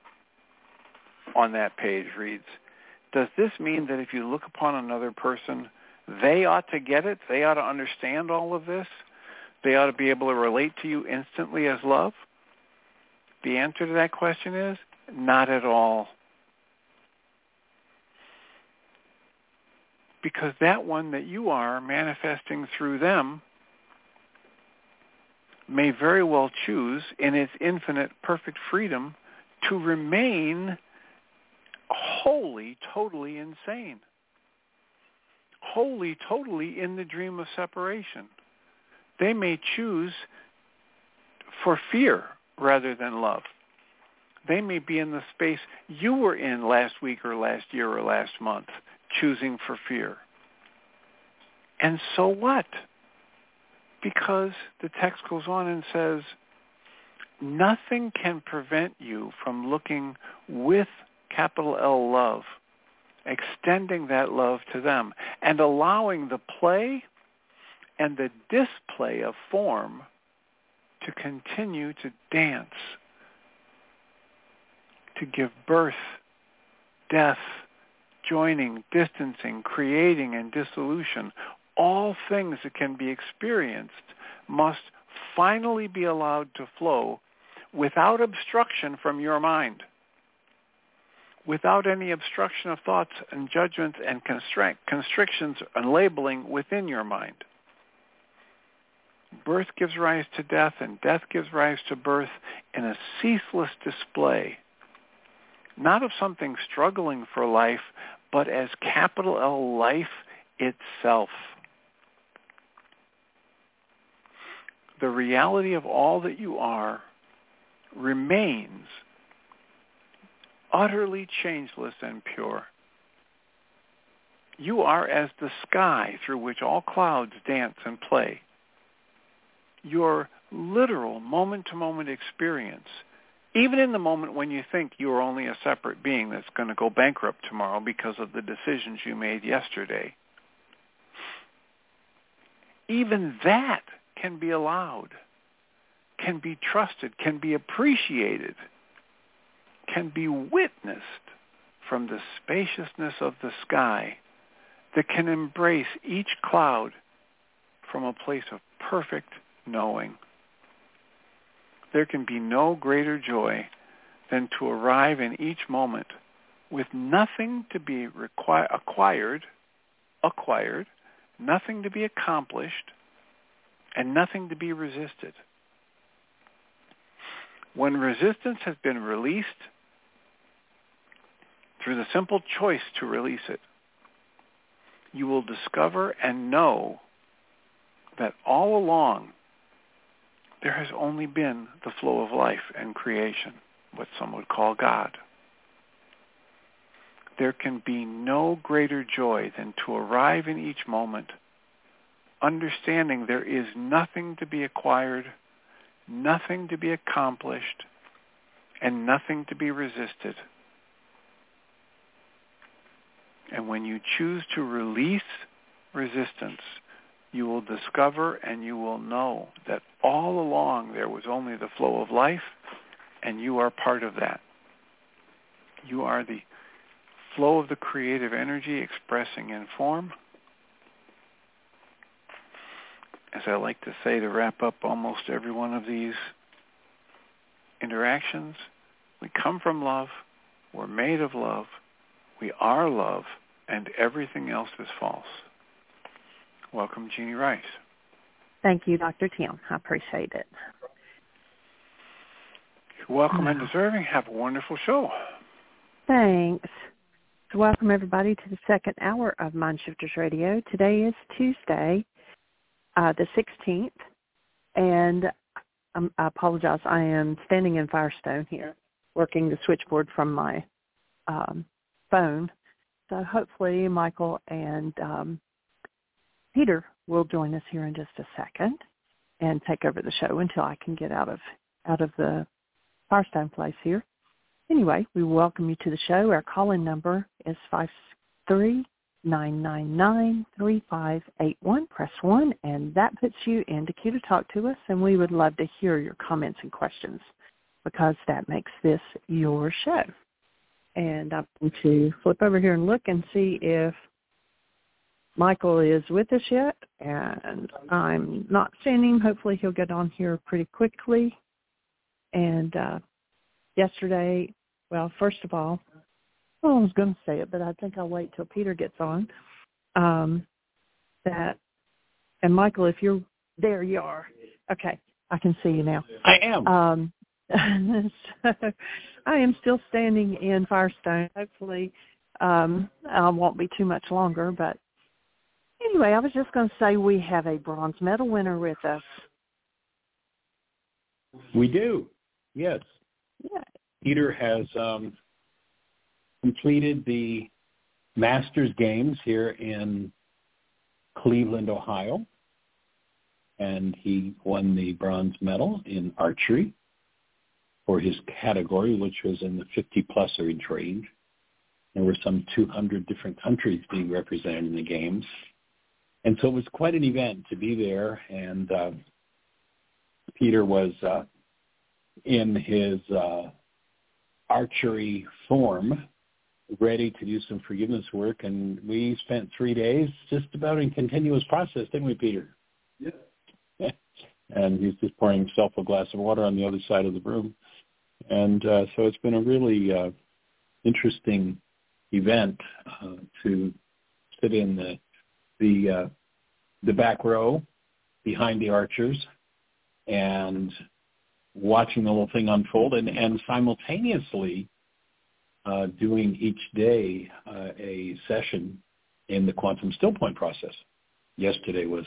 on that page reads, does this mean that if you look upon another person, they ought to get it? They ought to understand all of this? They ought to be able to relate to you instantly as love? The answer to that question is, not at all. Because that one that you are manifesting through them may very well choose, in its infinite perfect freedom, to remain wholly, totally insane. wholly, totally in the dream of separation. They may choose for fear rather than love. They may be in the space you were in last week or last year or last month, choosing for fear. And so what? Because the text goes on and says, nothing can prevent you from looking with capital L love, extending that love to them, and allowing the play and the display of form to continue to dance, to give birth, death, joining, distancing, creating, and dissolution. All things that can be experienced must finally be allowed to flow without obstruction from your mind, without any obstruction of thoughts and judgments and constrictions and labeling within your mind. Birth gives rise to death, and death gives rise to birth in a ceaseless display, not of something struggling for life, but as capital L life itself. The reality of all that you are remains utterly changeless and pure. You are as the sky through which all clouds dance and play. Your literal moment-to-moment experience, even in the moment when you think you are only a separate being that's going to go bankrupt tomorrow because of the decisions you made yesterday, even that can be allowed, can be trusted, can be appreciated, can be witnessed from the spaciousness of the sky that can embrace each cloud from a place of perfect knowing. There can be no greater joy than to arrive in each moment with nothing to be acquired, nothing to be accomplished, and nothing to be resisted. When resistance has been released through the simple choice to release it, you will discover and know that all along there has only been the flow of life and creation, what some would call God. There can be no greater joy than to arrive in each moment, understanding there is nothing to be acquired, nothing to be accomplished, and nothing to be resisted. And when you choose to release resistance, you will discover and you will know that all along there was only the flow of life, and you are part of that. You are the flow of the creative energy expressing in form. As I like to say to wrap up almost every one of these interactions, we come from love, we're made of love, we are love, and everything else is false. Welcome, Jeannie Rice. Thank you, Dr. Tim. I appreciate it. You're welcome and deserving. Have a wonderful show. Thanks. So welcome, everybody, to the second hour of Mindshifters Radio. Today is Tuesday, the 16th, and I apologize. I am standing in Firestone here, working the switchboard from my phone. So hopefully Michael and Peter will join us here in just a second and take over the show until I can get out of the Firestone place here. Anyway, we welcome you to the show. Our call-in number is 539993581. Press 1, and that puts you in the queue to talk to us, and we would love to hear your comments and questions because that makes this your show. And I'm going to flip over here and look and see if Michael is with us yet, and I'm not seeing him. Hopefully he'll get on here pretty quickly. And yesterday, well, first of all, I was going to say it, but I think I'll wait till Peter gets on. And Michael, if you're there, you are. Okay, I can see you now. I am. So I am still standing in Firestone. Hopefully I won't be too much longer, but Anyway, I was just going to say we have a bronze medal winner with us. We do, yes. Yeah. Peter has completed the Masters Games here in Cleveland, Ohio, and he won the bronze medal in archery for his category, which was in the 50-plus age range. There were some 200 different countries being represented in the games. And so it was quite an event to be there, and Peter was in his archery form, ready to do some forgiveness work, and we spent 3 days just about in continuous process, didn't we, Peter? Yeah. And he's just pouring himself a glass of water on the other side of the room. And so it's been a really interesting event to sit in the back row behind the archers and watching the whole thing unfold, and simultaneously doing each day a session in the quantum still point process. Yesterday was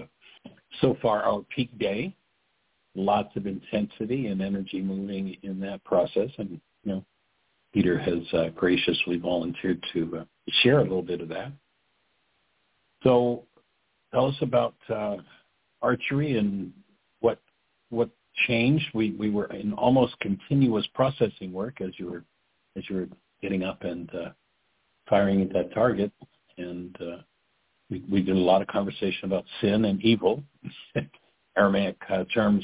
so far our peak day. Lots of intensity and energy moving in that process, and Peter has graciously volunteered to share a little bit of that. So tell us about archery and what changed. We were in almost continuous processing work as you were getting up and firing at that target, and we did a lot of conversation about sin and evil, Aramaic terms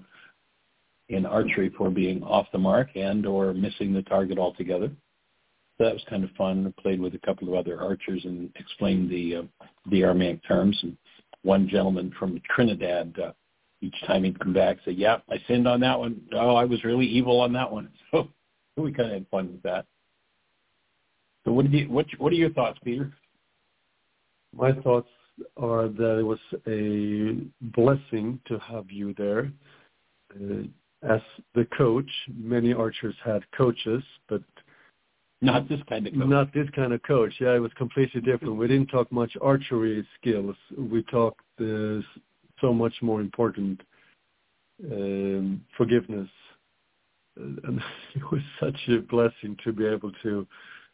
in archery for being off the mark and or missing the target altogether. So that was kind of fun. I played with a couple of other archers and explained the Aramaic terms. And one gentleman from Trinidad, each time he'd come back, say, "Yeah, I sinned on that one. Oh, I was really evil on that one." So we kind of had fun with that. So what are your thoughts, Peter? My thoughts are that it was a blessing to have you there. As the coach, many archers had coaches, but not this kind of coach. Not this kind of coach. Yeah, it was completely different. We didn't talk much archery skills. We talked so much more important forgiveness. And it was such a blessing to be able to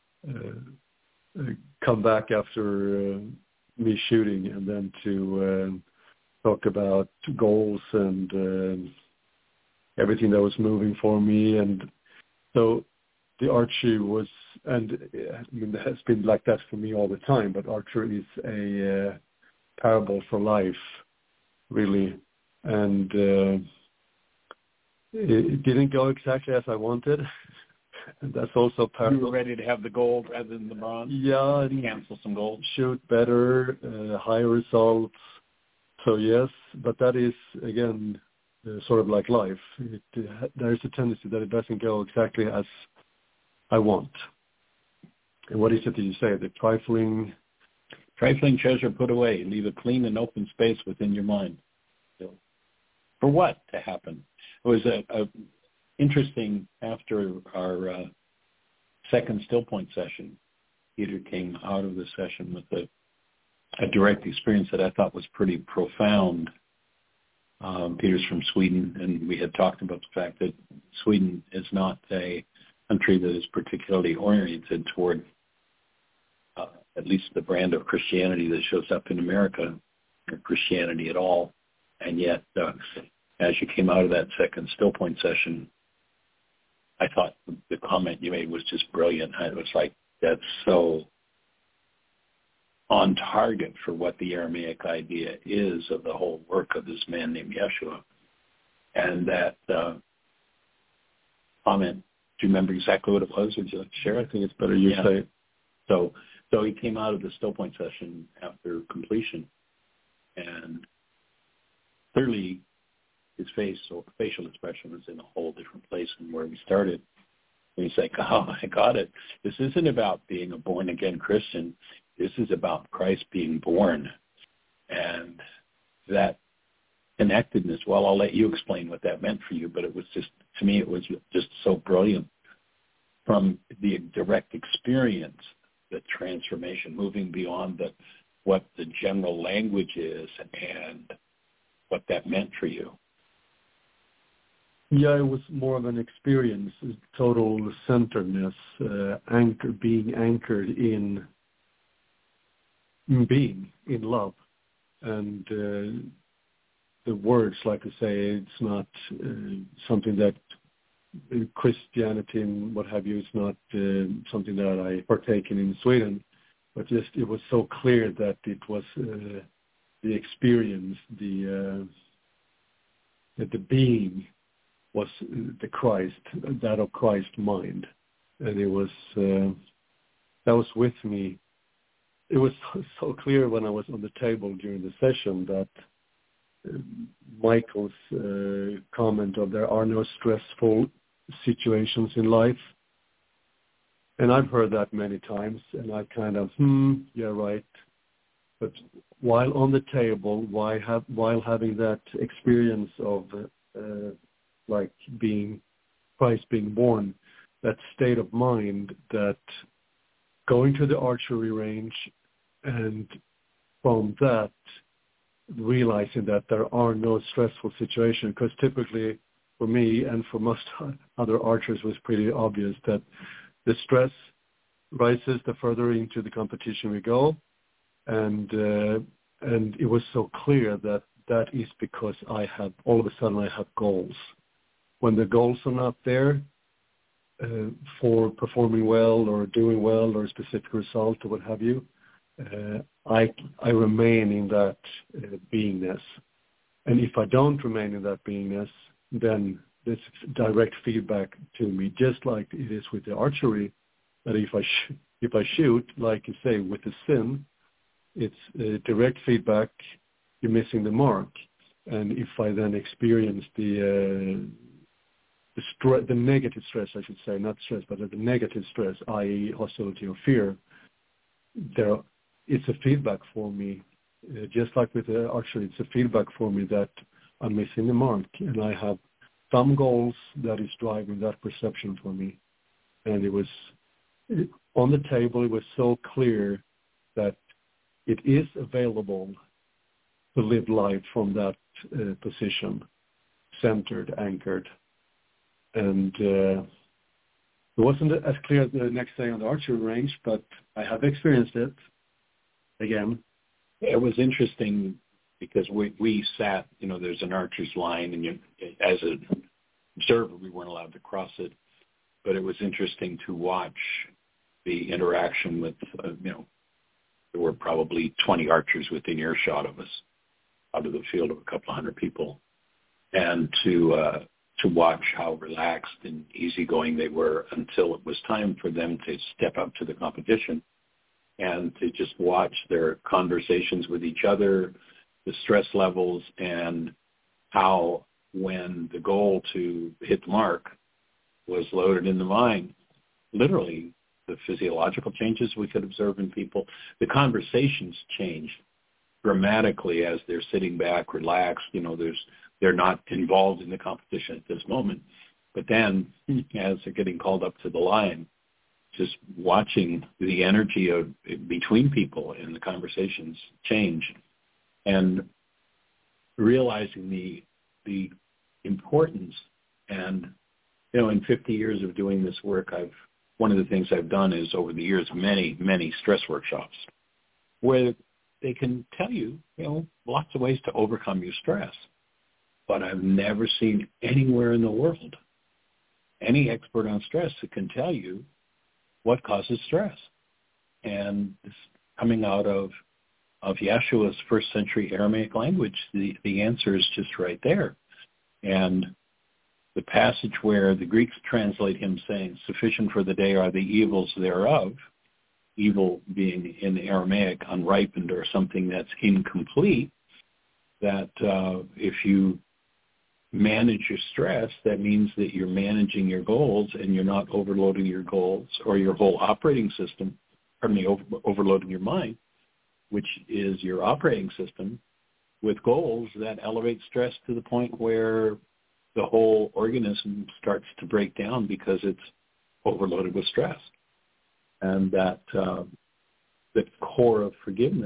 come back after me shooting and then to talk about goals and everything that was moving for me. And so the archery was, and it has been like that for me all the time, but archery is a parable for life, really. And it didn't go exactly as I wanted. And that's also part You were ready to have the gold rather than the bronze? Yeah. Cancel some gold? Shoot better, higher results. So yes, but that is, again, sort of like life. There is a tendency that it doesn't go exactly as I want. And what is it that you say? The trifling treasure put away. Leave a clean and open space within your mind. So, for what to happen? It was a interesting, after our second still point session, Peter came out of the session with a direct experience that I thought was pretty profound. Peter's from Sweden, and we had talked about the fact that Sweden is not a country that is particularly oriented toward at least the brand of Christianity that shows up in America, or Christianity at all. And yet, as you came out of that second still point session, I thought the comment you made was just brilliant. It was like, that's so on target for what the Aramaic idea is of the whole work of this man named Yeshua. And that comment, do you remember exactly what it was? Would you like to share? I think it's better you say it. So he came out of the still point session after completion, and clearly his facial expression was in a whole different place than where we started. And he's like, "Oh, I got it. This isn't about being a born-again Christian. This is about Christ being born." And that connectedness, well, I'll let you explain what that meant for you, but it was just, to me, it was just so brilliant from the direct experience, the transformation, moving beyond the what the general language is and what that meant for you. Yeah, it was more of an experience, total centeredness, being anchored in being in love. And the words, like I say, it's not something that Christianity and what have you, it's not something that I partake in Sweden, but just it was so clear that it was the experience, the being was the Christ, that of Christ mind. And it was, that was with me. It was so clear when I was on the table during the session that Michael's comment of there are no stressful situations in life. And I've heard that many times, and I kind of, yeah, right. But while on the table, while having that experience of like Christ being born, that state of mind, that going to the archery range and from that realizing that there are no stressful situations, because typically for me and for most other archers was pretty obvious that the stress rises the further into the competition we go, and it was so clear that that is because all of a sudden I have goals. When the goals are not there for performing well or doing well or a specific result or what have you, I remain in that beingness. And if I don't remain in that beingness, then it's direct feedback to me, just like it is with the archery, that if I shoot, like you say, with the sin, it's direct feedback, you're missing the mark. And if I then experience the negative stress, I should say, not stress, but the negative stress, i.e. hostility or fear, it's a feedback for me. Just like with the archery, it's a feedback for me that I'm missing the mark, and I have some goals that is driving that perception for me. And it was on the table, it was so clear that it is available to live life from that position, centered, anchored. And it wasn't as clear the next day on the archery range, but I have experienced it again. It was interesting because we sat, there's an archer's line, and as an observer, we weren't allowed to cross it. But it was interesting to watch the interaction with, there were probably 20 archers within earshot of us out of the field of a couple of hundred people. And to watch how relaxed and easygoing they were until it was time for them to step up to the competition, and to just watch their conversations with each other, the stress levels, and how when the goal to hit the mark was loaded in the mind, literally the physiological changes we could observe in people, the conversations changed dramatically as they're sitting back, relaxed. They're not involved in the competition at this moment. But then as they're getting called up to the line, just watching the energy of between people and the conversations change, and realizing the importance. And, in 50 years of doing this work, one of the things I've done is over the years, many, many stress workshops where they can tell you, lots of ways to overcome your stress. But I've never seen anywhere in the world any expert on stress that can tell you what causes stress. And this coming out of Yeshua's first century Aramaic language, the answer is just right there. And the passage where the Greeks translate him saying, sufficient for the day are the evils thereof, evil being in the Aramaic unripened or something that's incomplete, that if you manage your stress, that means that you're managing your goals and you're not overloading your goals or your whole operating system, overloading your mind, which is your operating system, with goals that elevate stress to the point where the whole organism starts to break down because it's overloaded with stress. And that the core of forgiveness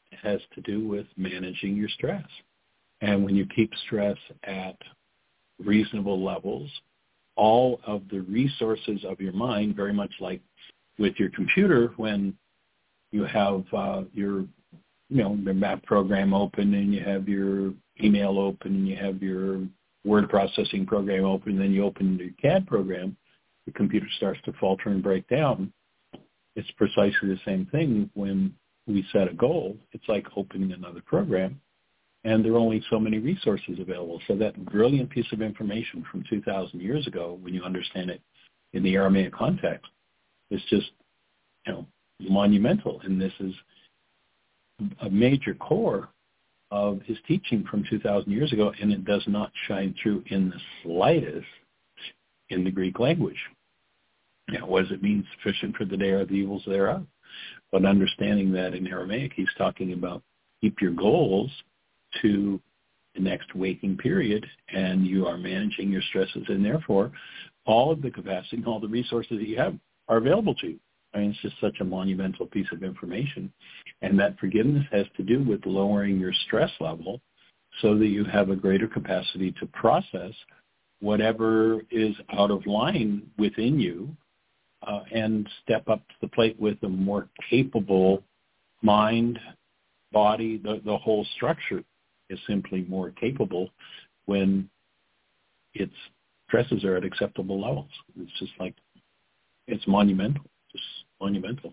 has to do with managing your stress. And when you keep stress at reasonable levels, all of the resources of your mind, very much like with your computer, when you have your map program open and you have your email open and you have your word processing program open, and then you open your CAD program, the computer starts to falter and break down. It's precisely the same thing when we set a goal. It's like opening another program, and there are only so many resources available. So that brilliant piece of information from 2,000 years ago, when you understand it in the Aramaic context, is just, monumental. And this is a major core of his teaching from 2,000 years ago, and it does not shine through in the slightest in the Greek language. What does it mean? Sufficient for the day are the evils thereof. But understanding that in Aramaic, he's talking about keep your goals to the next waking period, and you are managing your stresses, and therefore all of the capacity and all the resources that you have are available to you. I mean, it's just such a monumental piece of information. And that forgiveness has to do with lowering your stress level so that you have a greater capacity to process whatever is out of line within you, and step up to the plate with a more capable mind, body. The whole structure is simply more capable when its stresses are at acceptable levels. It's just like, it's monumental. Just monumental.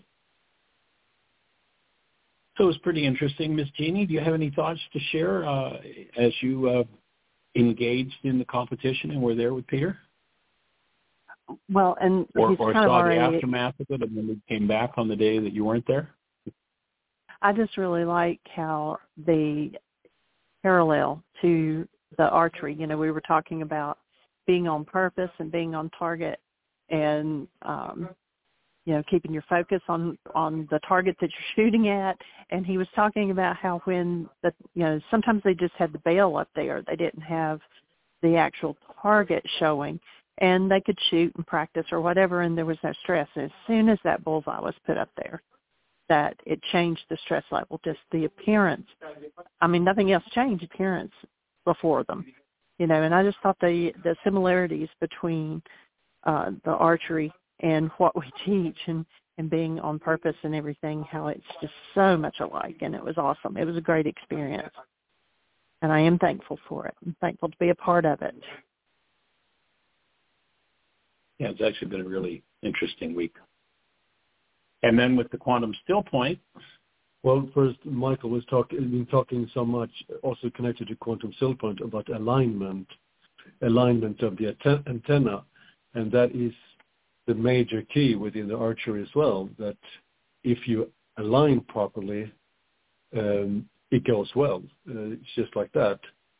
So it was pretty interesting. Ms. Jeannie, do you have any thoughts to share as you engaged in the competition and were there with Peter? Well, and or he's kind of saw already, the aftermath of it, and then we came back on the day that you weren't there? I just really like how the parallel to the archery, we were talking about being on purpose and being on target, and keeping your focus on the target that you're shooting at. And he was talking about how when sometimes they just had the bail up there, they didn't have the actual target showing, and they could shoot and practice or whatever, and there was no stress. And as soon as that bullseye was put up there, that it changed the stress level, just the appearance. I mean, nothing else changed, appearance before them, and I just thought the similarities between the archery and what we teach and being on purpose and everything, how it's just so much alike, and it was awesome. It was a great experience, and I am thankful for it. I'm thankful to be a part of it. Yeah, it's actually been a really interesting week. And then with the quantum still point. Well, first, Michael was been talking so much, also connected to quantum still point, about alignment of the antenna, and that is the major key within the archery as well, that if you align properly, it goes well. It's just like that.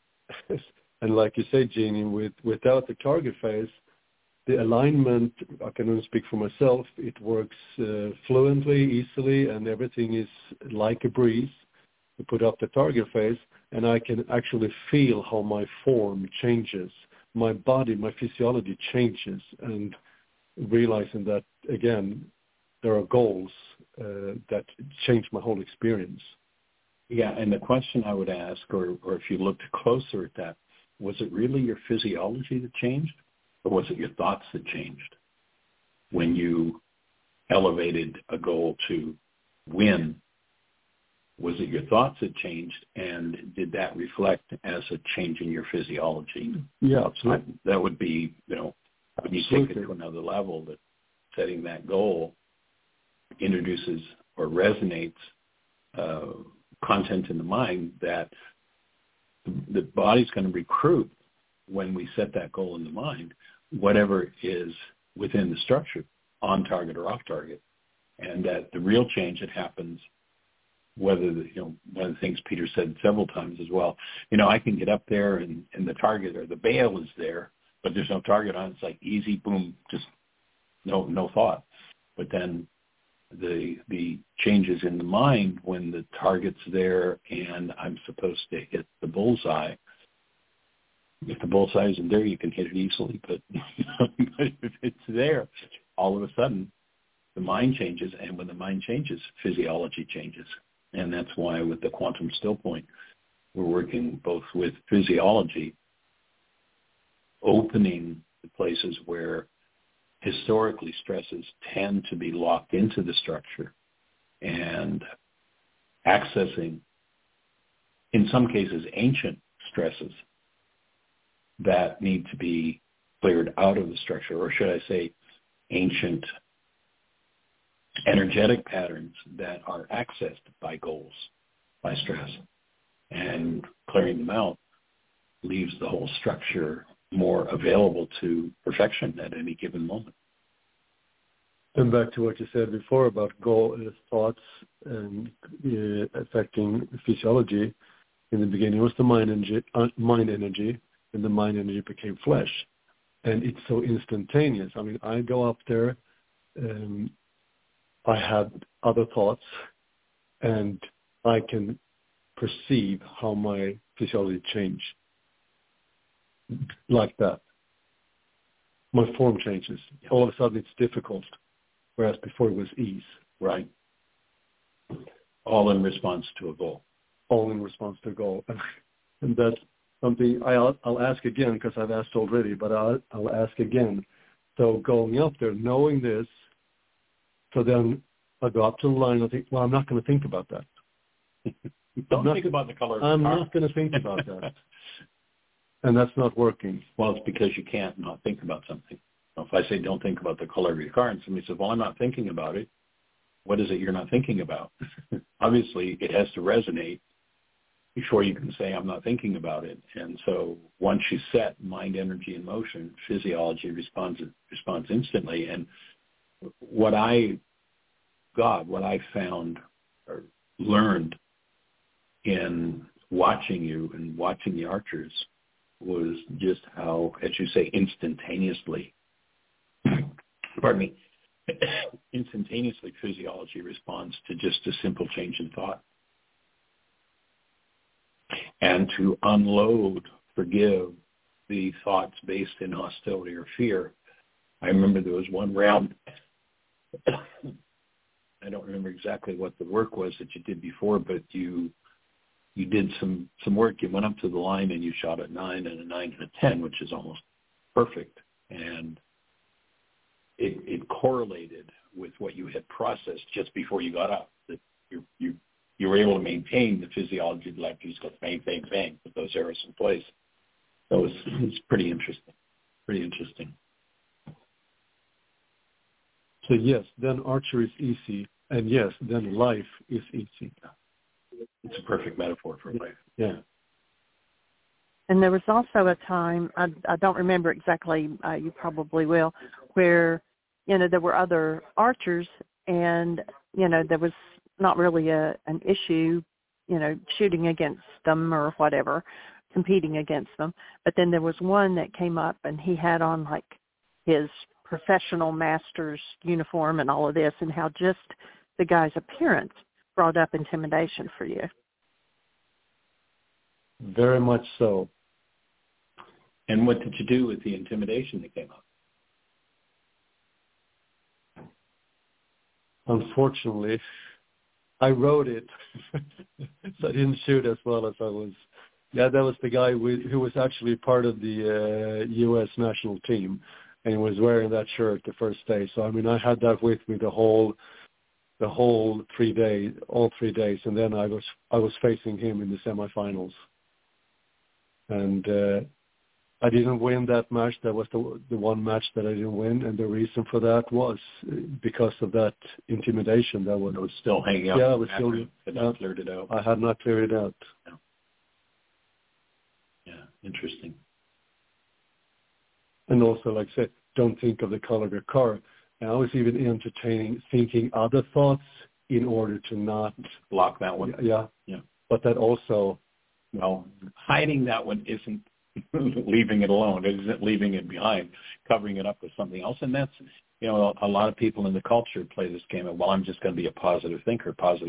And like you say, Jeannie, without the target phase, the alignment, I can only speak for myself, it works fluently, easily, and everything is like a breeze. You put up the target phase, and I can actually feel how my form changes. My body, my physiology changes, and realizing that, again, there are goals that change my whole experience. Yeah, and the question I would ask, or if you looked closer at that, was it really your physiology that changed? Or was it your thoughts that changed when you elevated a goal to win? Was it your thoughts that changed, and did that reflect as a change in your physiology? Yeah, absolutely. That would be, when you take it to another level, that setting that goal introduces or resonates content in the mind that the body's going to recruit when we set that goal in the mind, whatever is within the structure, on target or off target, and that the real change that happens, whether one of the things Peter said several times as well, I can get up there and the target or the bail is there, but there's no target on it. It's like easy, boom, just no thought. But then the changes in the mind when the target's there and I'm supposed to hit the bullseye. If the bullseye isn't there, you can hit it easily, but if it's there, all of a sudden the mind changes, and when the mind changes, physiology changes. And that's why with the quantum still point, we're working both with physiology, opening the places where historically stresses tend to be locked into the structure, and accessing, in some cases, ancient stresses that need to be cleared out of the structure, or should I say ancient energetic patterns that are accessed by goals, by stress. And clearing them out leaves the whole structure more available to perfection at any given moment. And back to what you said before about thoughts and affecting physiology. In the beginning, it was the mind energy, and the mind energy became flesh. And it's so instantaneous. I mean, I go up there, I have other thoughts, and I can perceive how my physiology changed. Like that. My form changes. Yeah. All of a sudden it's difficult, whereas before it was ease. Right. All in response to a goal. All in response to a goal. And that's something I'll ask again, because I've asked already, but I'll ask again. So going up there, knowing this, so then I go up to the line and I think, well, I'm not going to think about that. Don't think about the color of the I'm car. not going to think about that. And that's not working. Well, it's because you can't not think about something. If I say don't think about the color of your car, and somebody says, well, I'm not thinking about it, what is it you're not thinking about? Obviously, it has to resonate before you can say I'm not thinking about it. And so once you set mind, energy in motion, physiology responds instantly. And what I found or learned in watching you and watching the archers was just how, as you say, instantaneously, instantaneously physiology responds to just a simple change in thought. And to unload, forgive the thoughts based in hostility or fear. I remember there was one round, I don't remember exactly what the work was that you did before, but you did some work. You went up to the line and you shot a 9 and a 9 and a 10, which is almost perfect. And it correlated with what you had processed just before you got up, that you were able to maintain the physiology like you just go bang, bang, bang, with those arrows in place. So it's pretty interesting. Pretty interesting. So yes, then archery is easy. And yes, then life is easy. It's a perfect metaphor for life. Yeah. And there was also a time, I don't remember exactly, you probably will, where, there were other archers and, there was not really an issue, shooting against them or whatever, competing against them. But then there was one that came up and he had on like his professional master's uniform and all of this, and how just the guy's appearance brought up intimidation for you. Very much so. And what did you do with the intimidation that came up? Unfortunately, I wrote it, so I didn't shoot as well as I was. Yeah, that was the guy who was actually part of the U.S. national team, and he was wearing that shirt the first day. So, I mean, I had that with me the whole 3 days, all 3 days, and then I was facing him in the semifinals. And I didn't win that match. That was the one match that I didn't win, and the reason for that was because of that intimidation that was still hanging out. Yeah, I was still had not cleared it out. I had not cleared it out. Yeah, interesting. And also, like I said, don't think of the color of your car. And I was even thinking other thoughts in order to not block that one. Yeah. But that also, hiding that one isn't leaving it alone. It isn't leaving it behind, covering it up with something else. And that's, a lot of people in the culture play this game of, I'm just going to be a positive thinker. But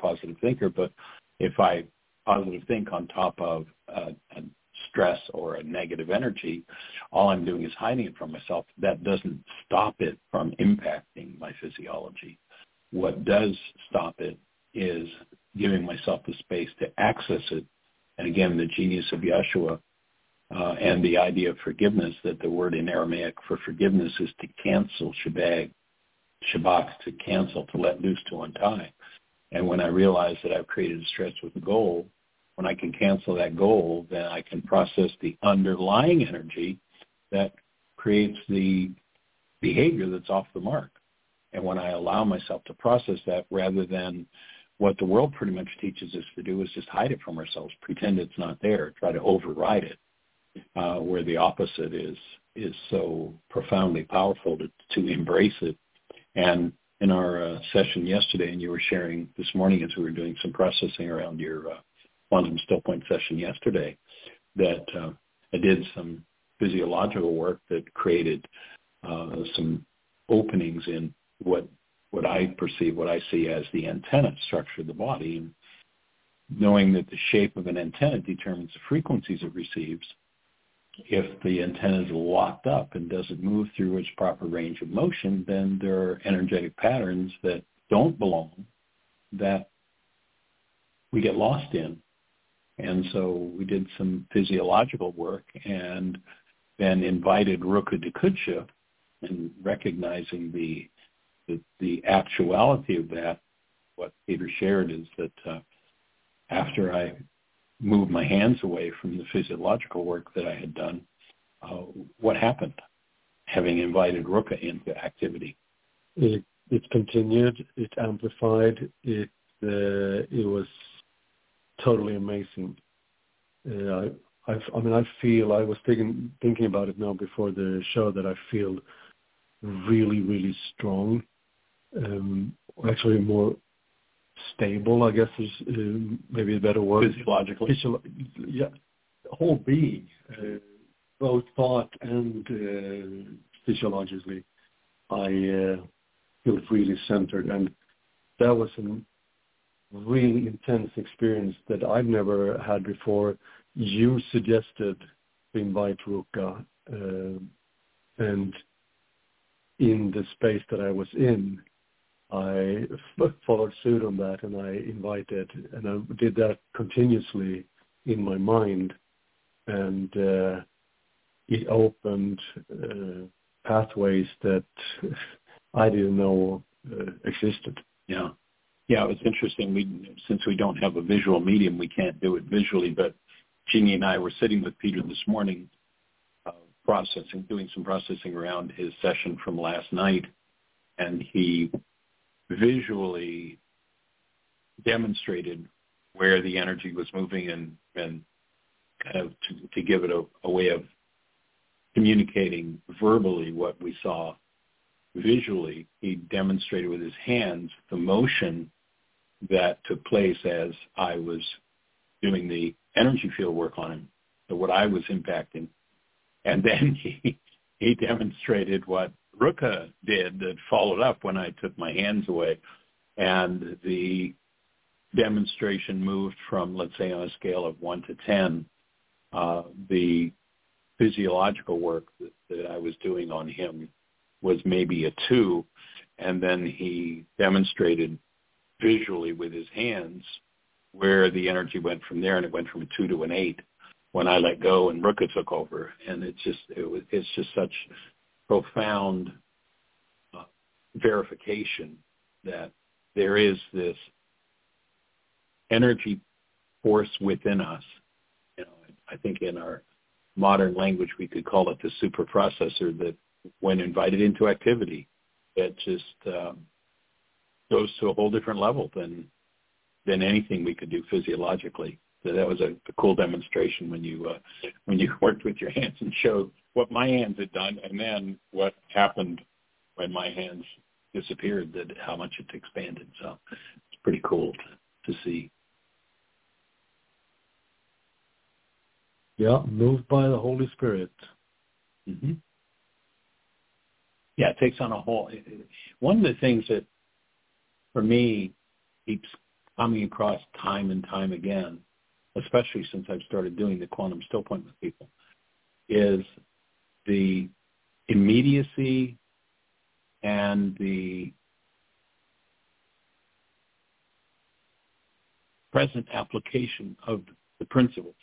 if I positive think on top of a stress or a negative energy, all I'm doing is hiding it from myself. That doesn't stop it from impacting my physiology. What does stop it is giving myself the space to access it. And again, the genius of Yeshua and the idea of forgiveness, that the word in Aramaic for forgiveness is to cancel, shabak, to cancel, to let loose, to untie. And when I realize that I've created a stress with a goal, when I can cancel that goal, then I can process the underlying energy that creates the behavior that's off the mark. And when I allow myself to process that, rather than what the world pretty much teaches us to do is just hide it from ourselves, pretend it's not there, try to override it, where the opposite is so profoundly powerful to embrace it. And in our session yesterday, and you were sharing this morning as we were doing some processing around your quantum still point session yesterday, that I did some physiological work that created some openings in what I perceive, what I see as the antenna structure of the body. And knowing that the shape of an antenna determines the frequencies it receives, if the antenna is locked up and doesn't move through its proper range of motion, then there are energetic patterns that don't belong that we get lost in. And so we did some physiological work and then invited Ruka de Kudsha, and recognizing the actuality of that. What Peter shared is that after I moved my hands away from the physiological work that I had done, what happened, having invited Ruka into activity? It continued, it amplified, it was totally amazing. I was thinking about it now before the show, that I feel really, really strong, actually more stable, I guess is maybe a better word. Physiologically? Yeah, whole being, both thought and physiologically, I feel really centered. And that was a really intense experience that I've never had before. You suggested to invite Ruka, and in the space that I was in, I followed suit on that, and I invited, and I did that continuously in my mind, and it opened pathways that I didn't know existed. Yeah. Yeah, it's interesting. Since we don't have a visual medium, we can't do it visually, but Jeannie and I were sitting with Peter this morning, doing some processing around his session from last night, and he visually demonstrated where the energy was moving, and kind of to give it a way of communicating verbally what we saw visually. He demonstrated with his hands the motion that took place as I was doing the energy field work on him, so what I was impacting. And then he demonstrated what Ruka did that followed up when I took my hands away. And the demonstration moved from, let's say, on a scale of 1 to 10, the physiological work that I was doing on him was maybe a 2. And then he demonstrated visually with his hands where the energy went from there, and it went from a 2 to an 8 when I let go and Ruka took over. And it's just such profound verification that there is this energy force within us. You know, I think in our modern language we could call it the super processor, that when invited into activity, it just goes to a whole different level than anything we could do physiologically. So that was a cool demonstration when you worked with your hands and showed what my hands had done, and then what happened when my hands disappeared, that how much it expanded. So it's pretty cool to see. Yeah, moved by the Holy Spirit. Mm-hmm. Yeah, it takes on a whole. One of the things that, for me, keeps coming across time and time again, especially since I've started doing the quantum still point with people, is the immediacy and the present application of the principles,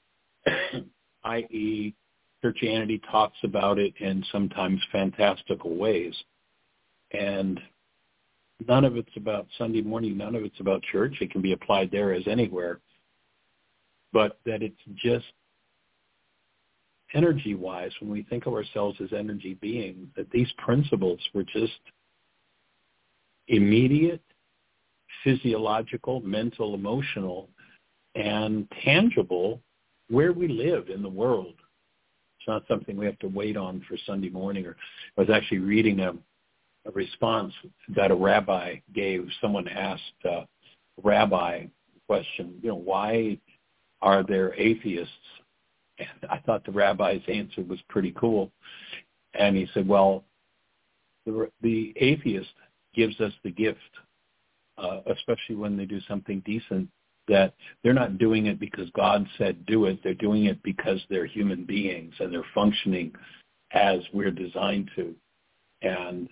i.e., Churchianity talks about it in sometimes fantastical ways. And none of it's about Sunday morning. None of it's about church. It can be applied there as anywhere. But that it's just energy-wise, when we think of ourselves as energy beings, that these principles were just immediate, physiological, mental, emotional, and tangible where we live in the world. It's not something we have to wait on for Sunday morning. Or I was actually reading a response that a rabbi gave. Someone asked a rabbi the question, why are there atheists? And I thought the rabbi's answer was pretty cool. And he said, well, the atheist gives us the gift, especially when they do something decent, that they're not doing it because God said do it. They're doing it because they're human beings and they're functioning as we're designed to. And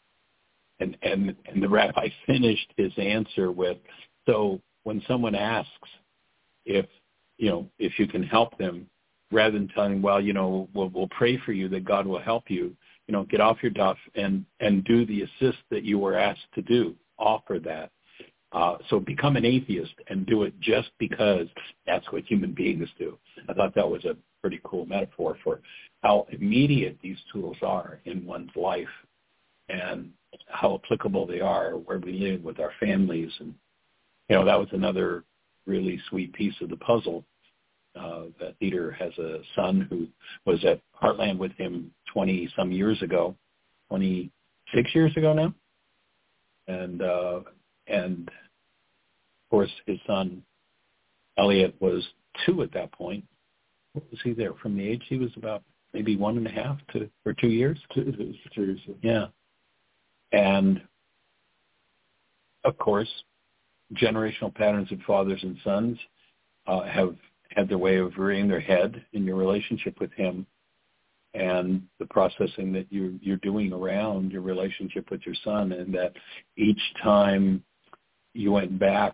the rabbi finished his answer with, so when someone asks if you can help them, rather than telling, well, we'll pray for you that God will help you, get off your duff and do the assist that you were asked to do. Offer that. So become an atheist and do it just because that's what human beings do. I thought that was a pretty cool metaphor for how immediate these tools are in one's life and how applicable they are where we live with our families. And, that was another really sweet piece of the puzzle. That Peter has a son who was at Heartland with him 20-some years ago, 26 years ago now. And of course, his son, Elliot, was 2 at that point. What was he there? From the age he was about maybe 1.5 or 2 years? 2 years. Yeah. And, of course, generational patterns of fathers and sons have had their way of rearing their head in your relationship with him, and the processing that you're doing around your relationship with your son, and that each time you went back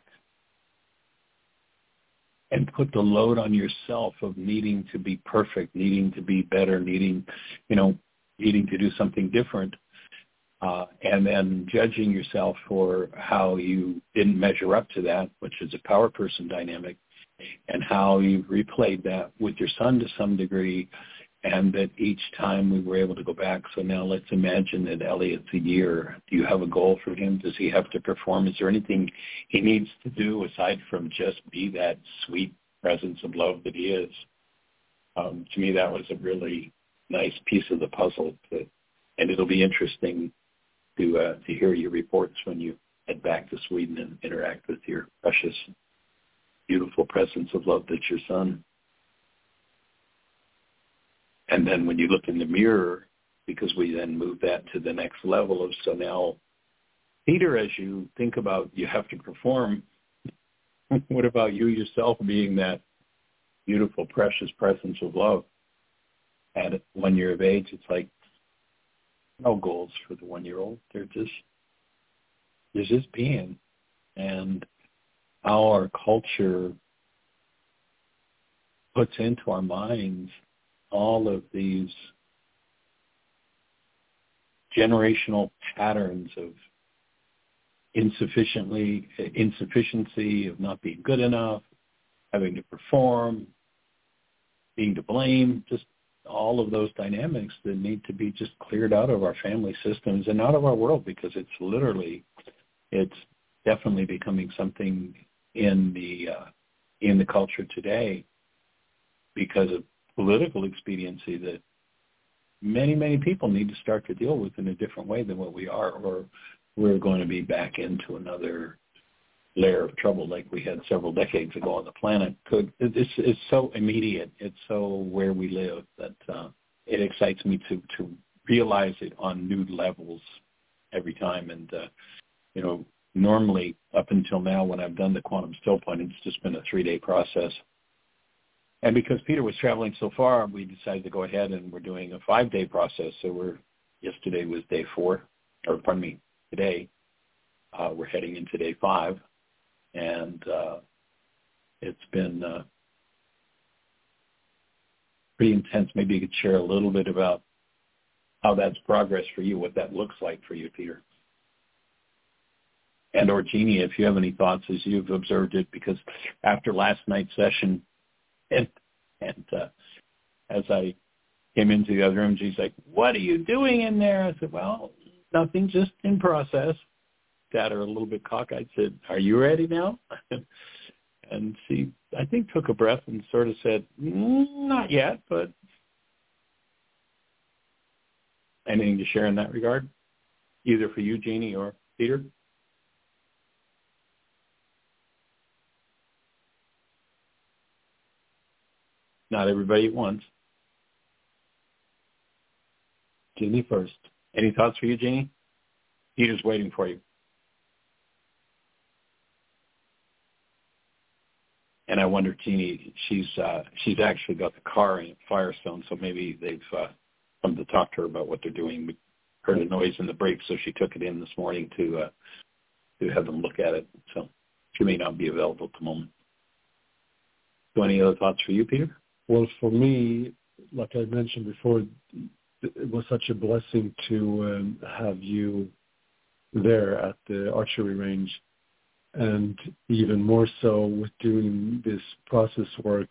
and put the load on yourself of needing to be perfect, needing to be better, needing to do something different, and then judging yourself for how you didn't measure up to that, which is a power person dynamic, and how you replayed that with your son to some degree, and that each time we were able to go back. So now let's imagine that Elliot's a year. Do you have a goal for him? Does he have to perform? Is there anything he needs to do aside from just be that sweet presence of love that he is? To me, that was a really nice piece of the puzzle. And it'll be interesting to hear your reports when you head back to Sweden and interact with your precious, beautiful presence of love that's your son. And then when you look in the mirror, because we then move that to the next level of, so now, Peter, as you think about you have to perform, what about you yourself being that beautiful, precious presence of love? At 1 year of age, it's like no goals for the 1-year-old. They're just being. And how our culture puts into our minds all of these generational patterns of insufficiency, of not being good enough, having to perform, being to blame, just all of those dynamics that need to be just cleared out of our family systems and out of our world, because it's definitely becoming something in the culture today because of political expediency that many, many people need to start to deal with in a different way than what we are, or we're going to be back into another layer of trouble like we had several decades ago on the planet. It's so immediate. It's so where we live that it excites me to realize it on new levels every time. And, normally up until now when I've done the quantum still point, it's just been a 3-day process. And because Peter was traveling so far, we decided to go ahead and we're doing a 5-day process. So yesterday was day 4, today we're heading into day 5. And it's been pretty intense. Maybe you could share a little bit about how that's progress for you, what that looks like for you, Peter. And or Jeannie, if you have any thoughts as you've observed it, because after last night's session, and as I came into the other room, she's like, "What are you doing in there?" I said, "Well, nothing, just in process." Got her a little bit cockeyed, said, "Are you ready now?" And she, I think, took a breath and sort of said, "Not yet, but..." Anything to share in that regard, either for you, Jeannie, or Peter? Not everybody at once. Jeannie first. Any thoughts for you, Jeannie? Peter's waiting for you. And I wonder, Jeannie, she's actually got the car in Firestone, so maybe they've come to talk to her about what they're doing. We heard a noise in the brakes, so she took it in this morning to have them look at it. So she may not be available at the moment. So any other thoughts for you, Peter? Well, for me, like I mentioned before, it was such a blessing to have you there at the archery range, and even more so with doing this process work.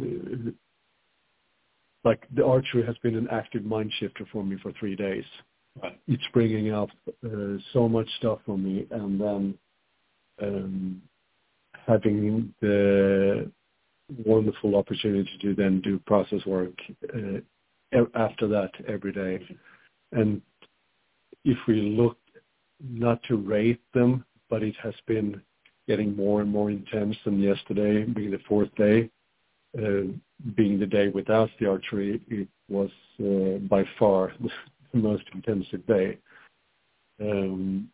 Like, the archery has been an active mind shifter for me for 3 days. Right. It's bringing up so much stuff for me, and then having the wonderful opportunity to then do process work after that every day. And if we look, not to rate them, but it has been getting more and more intense, and yesterday being the fourth day, being the day without the archery, it was by far the most intensive day. And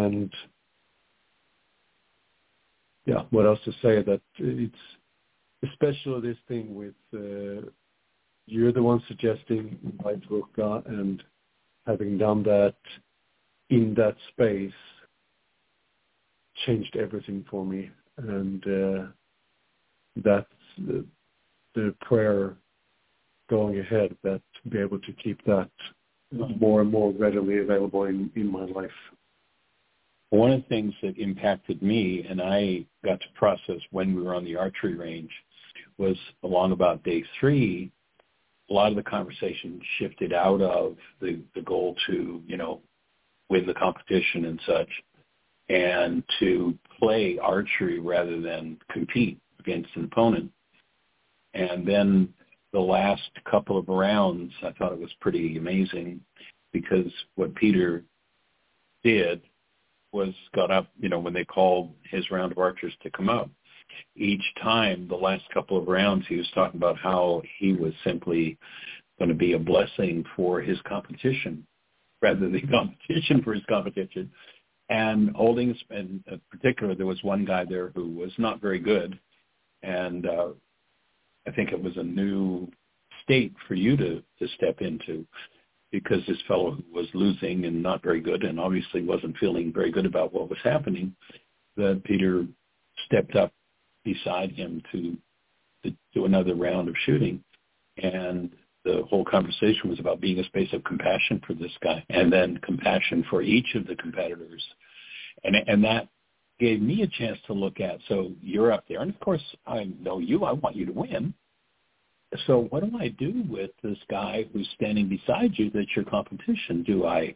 yeah, what else to say? That it's especially this thing with you're the one suggesting White Ruka, and having done that in that space changed everything for me. And that's the prayer going ahead, that to be able to keep that more and more readily available in my life. One of the things that impacted me, and I got to process when we were on the archery range, was along about day 3, a lot of the conversation shifted out of the goal to, win the competition and such, and to play archery rather than compete against an opponent. And then the last couple of rounds, I thought it was pretty amazing, because what Peter did was got up, when they called his round of archers to come up. Each time, the last couple of rounds, he was talking about how he was simply going to be a blessing for his competition, rather than competition for his competition. And holding, in particular, there was one guy there who was not very good, and I think it was a new state for you to step into, because this fellow was losing and not very good, and obviously wasn't feeling very good about what was happening, that Peter stepped up beside him to do another round of shooting. And the whole conversation was about being a space of compassion for this guy, and then compassion for each of the competitors. And that gave me a chance to look at, so you're up there, and of course I know you, I want you to win. So what do I do with this guy who's standing beside you that's your competition? I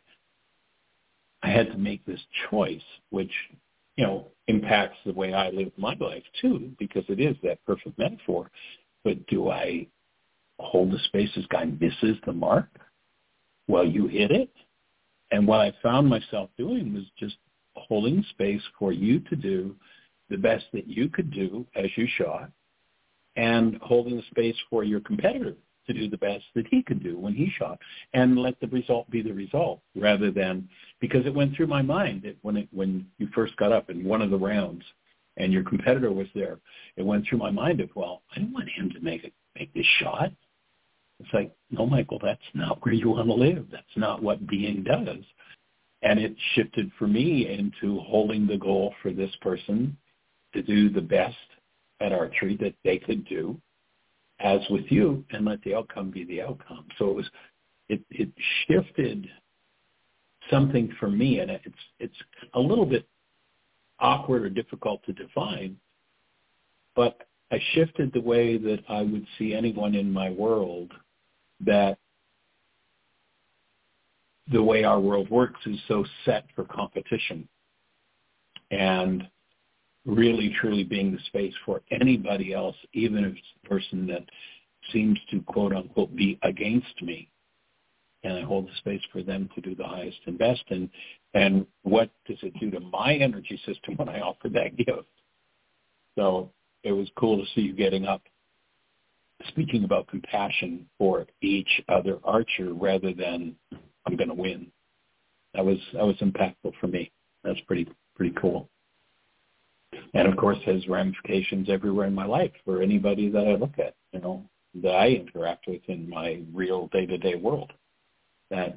had to make this choice, which, impacts the way I live my life too, because it is that perfect metaphor. But do I hold the space this guy misses the mark while you hit it? And what I found myself doing was just holding space for you to do the best that you could do as you shot, and holding the space for your competitor to do the best that he could do when he shot, and let the result be the result, rather than, because it went through my mind that when you first got up in one of the rounds and your competitor was there, it went through my mind of, well, I don't want him to make this shot. It's like, no, Michael, that's not where you want to live. That's not what being does. And it shifted for me into holding the goal for this person to do the best at archery that they could do, as with you, and let the outcome be the outcome. So it shifted something for me, and it's a little bit awkward or difficult to define, but I shifted the way that I would see anyone in my world, that the way our world works is so set for competition, and really truly being the space for anybody else, even if it's the person that seems to quote unquote be against me. And I hold the space for them to do the highest and best. And what does it do to my energy system when I offer that gift? So it was cool to see you getting up, speaking about compassion for each other archer rather than I'm going to win. That was impactful for me. That's pretty cool. And of course, has ramifications everywhere in my life for anybody that I look at, that I interact with in my real day-to-day world. That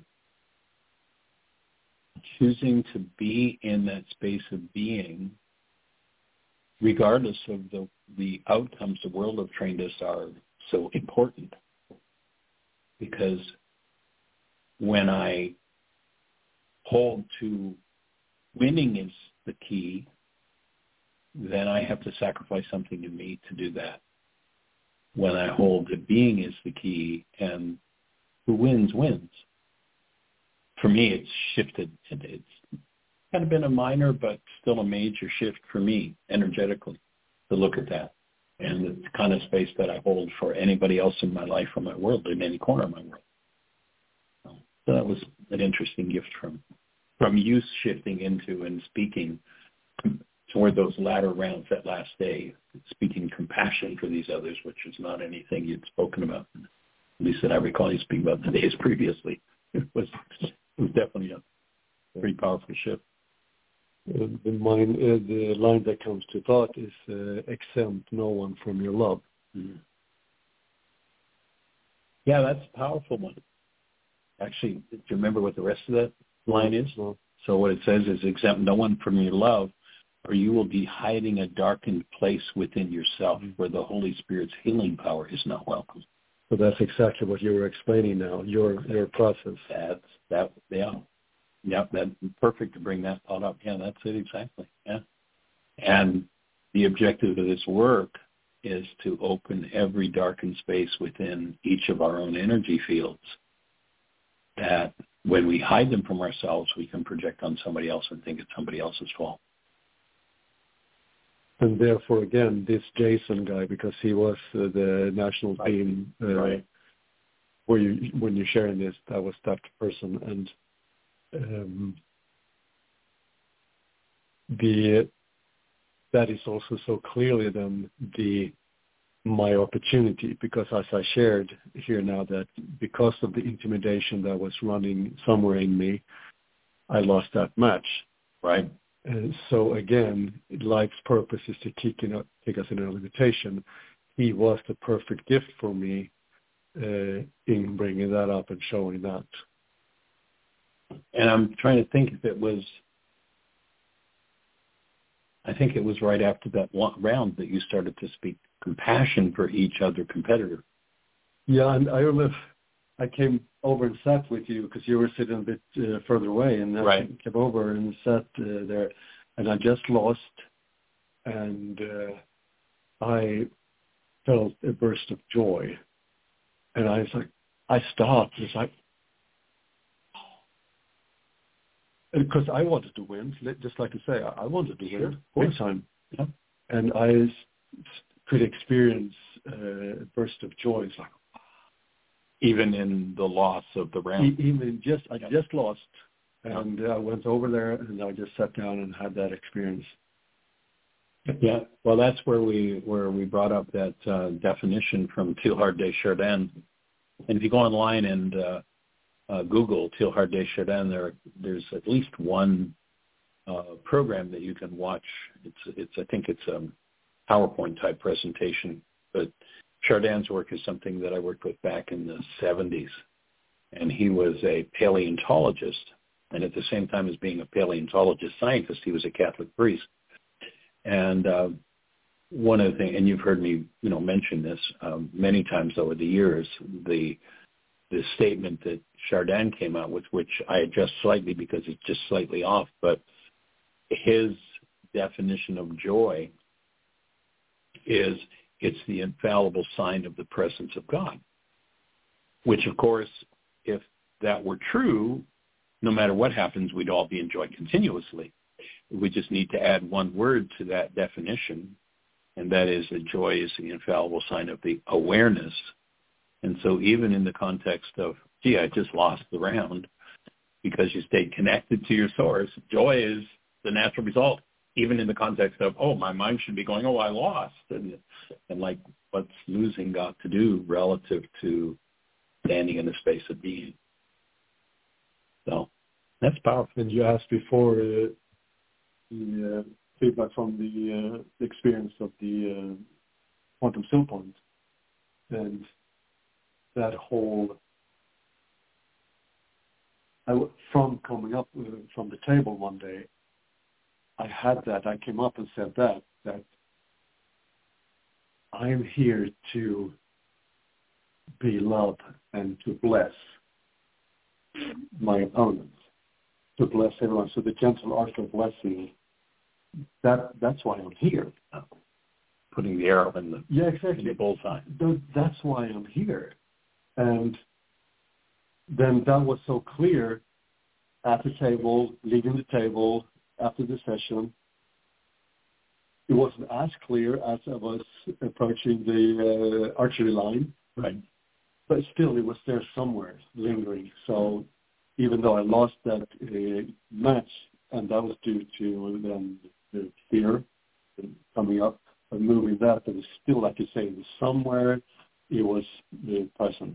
choosing to be in that space of being, regardless of the outcomes the world have trained us are so important. Because when I hold to winning is the key, then I have to sacrifice something in me to do that. When I hold that being is the key, and who wins, wins. For me, it's shifted. It's kind of been a minor, but still a major shift for me, energetically, to look at that. And the kind of space that I hold for anybody else in my life or my world, in any corner of my world. So that was an interesting gift from you shifting into and speaking toward those latter rounds that last day, speaking compassion for these others, which is not anything you'd spoken about, at least that I recall you speaking about the days previously. It was definitely a pretty powerful shift. The line that comes to thought is exempt no one from your love. Mm-hmm. Yeah, that's a powerful one. Actually, do you remember what the rest of that line is? No. So what it says is, exempt no one from your love, or you will be hiding a darkened place within yourself where the Holy Spirit's healing power is not welcome. So that's exactly what you were explaining now, your process. That's perfect to bring that thought up. Yeah, that's it exactly. Yeah. And the objective of this work is to open every darkened space within each of our own energy fields, that when we hide them from ourselves, we can project on somebody else and think it's somebody else's fault. And therefore, again, this Jason guy, because he was the national team, right. When you're sharing this, that was that person. And that is also so clearly then my opportunity, because as I shared here now, that because of the intimidation that was running somewhere in me, I lost that match. Right. And so again, life's purpose is to take us in a limitation. He was the perfect gift for me in bringing that up and showing that. And I'm trying to think if it was, I think it was right after that one round that you started to speak compassion for each other competitor. Yeah, and I remember I came over and sat with you because you were sitting a bit further away, and I came over and sat there, and I just lost, and I felt a burst of joy, and I was like, I stopped. It's like, because I wanted to win, just like you say, I wanted to win big time, yeah. And I could experience a burst of joy. It's like, even in the loss of the round. I just lost, and I went over there and I just sat down and had that experience. Yeah, well, that's where we brought up that definition from Teilhard de Chardin. And if you go online and Google Teilhard de Chardin, there's at least one program that you can watch. I think it's a PowerPoint type presentation, but Chardin's work is something that I worked with back in the 70s. And he was a paleontologist, and at the same time as being a paleontologist scientist, he was a Catholic priest. And one of the things, and you've heard me, mention this many times over the years, the statement that Chardin came out with, which I adjust slightly because it's just slightly off, but his definition of joy is it's the infallible sign of the presence of God, which, of course, if that were true, no matter what happens, we'd all be in joy continuously. We just need to add one word to that definition, and that is that joy is the infallible sign of the awareness. And so even in the context of, gee, I just lost the round because you stayed connected to your source, joy is the natural result, even in the context of, oh, my mind should be going, oh, I lost. And like, what's losing got to do relative to standing in the space of being? So that's powerful. And you asked before the feedback from the experience of the quantum still point. And that whole, from coming up from the table one day, I came up and said that I am here to be love and to bless my opponents, to bless everyone. So the gentle art of blessing, that's why I'm here. Putting the arrow in the, exactly. In the bullseye. That's why I'm here. And then that was so clear at the table, leading the table, after the session. It wasn't as clear as I was approaching the archery line. Right. But still, it was there somewhere, lingering. So even though I lost that match, and that was due to then the fear coming up, but moving that, it was still, like you say, somewhere it was present.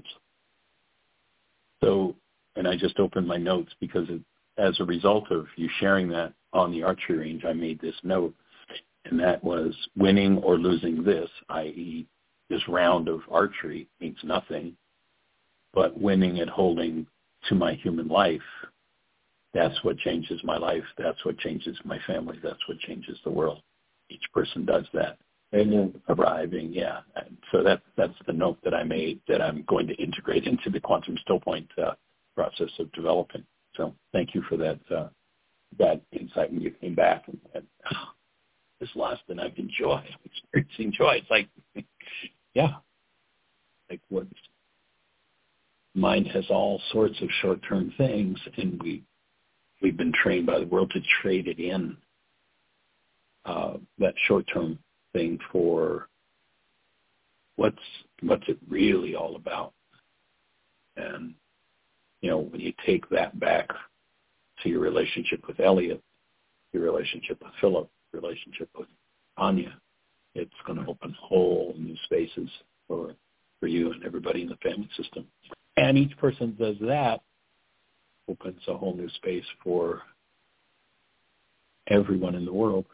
So, and I just opened my notes because as a result of you sharing that on the archery range, I made this note, and that was winning or losing this, i.e. this round of archery means nothing, but winning and holding to my human life, that's what changes my life. That's what changes my family. That's what changes the world. Each person does that. And then arriving, yeah. And so that's the note that I made that I'm going to integrate into the quantum still point process of developing. So thank you for that insight when you came back and this last and I've enjoyed. I'm experiencing joy. It's like, yeah, like what mind has all sorts of short-term things, and we've been trained by the world to trade it in, that short-term thing for what's it really all about. And when you take that back to your relationship with Elliot, your relationship with Philip, your relationship with Anya, it's going to open whole new spaces for you and everybody in the family system. And each person does that, opens a whole new space for everyone in the world.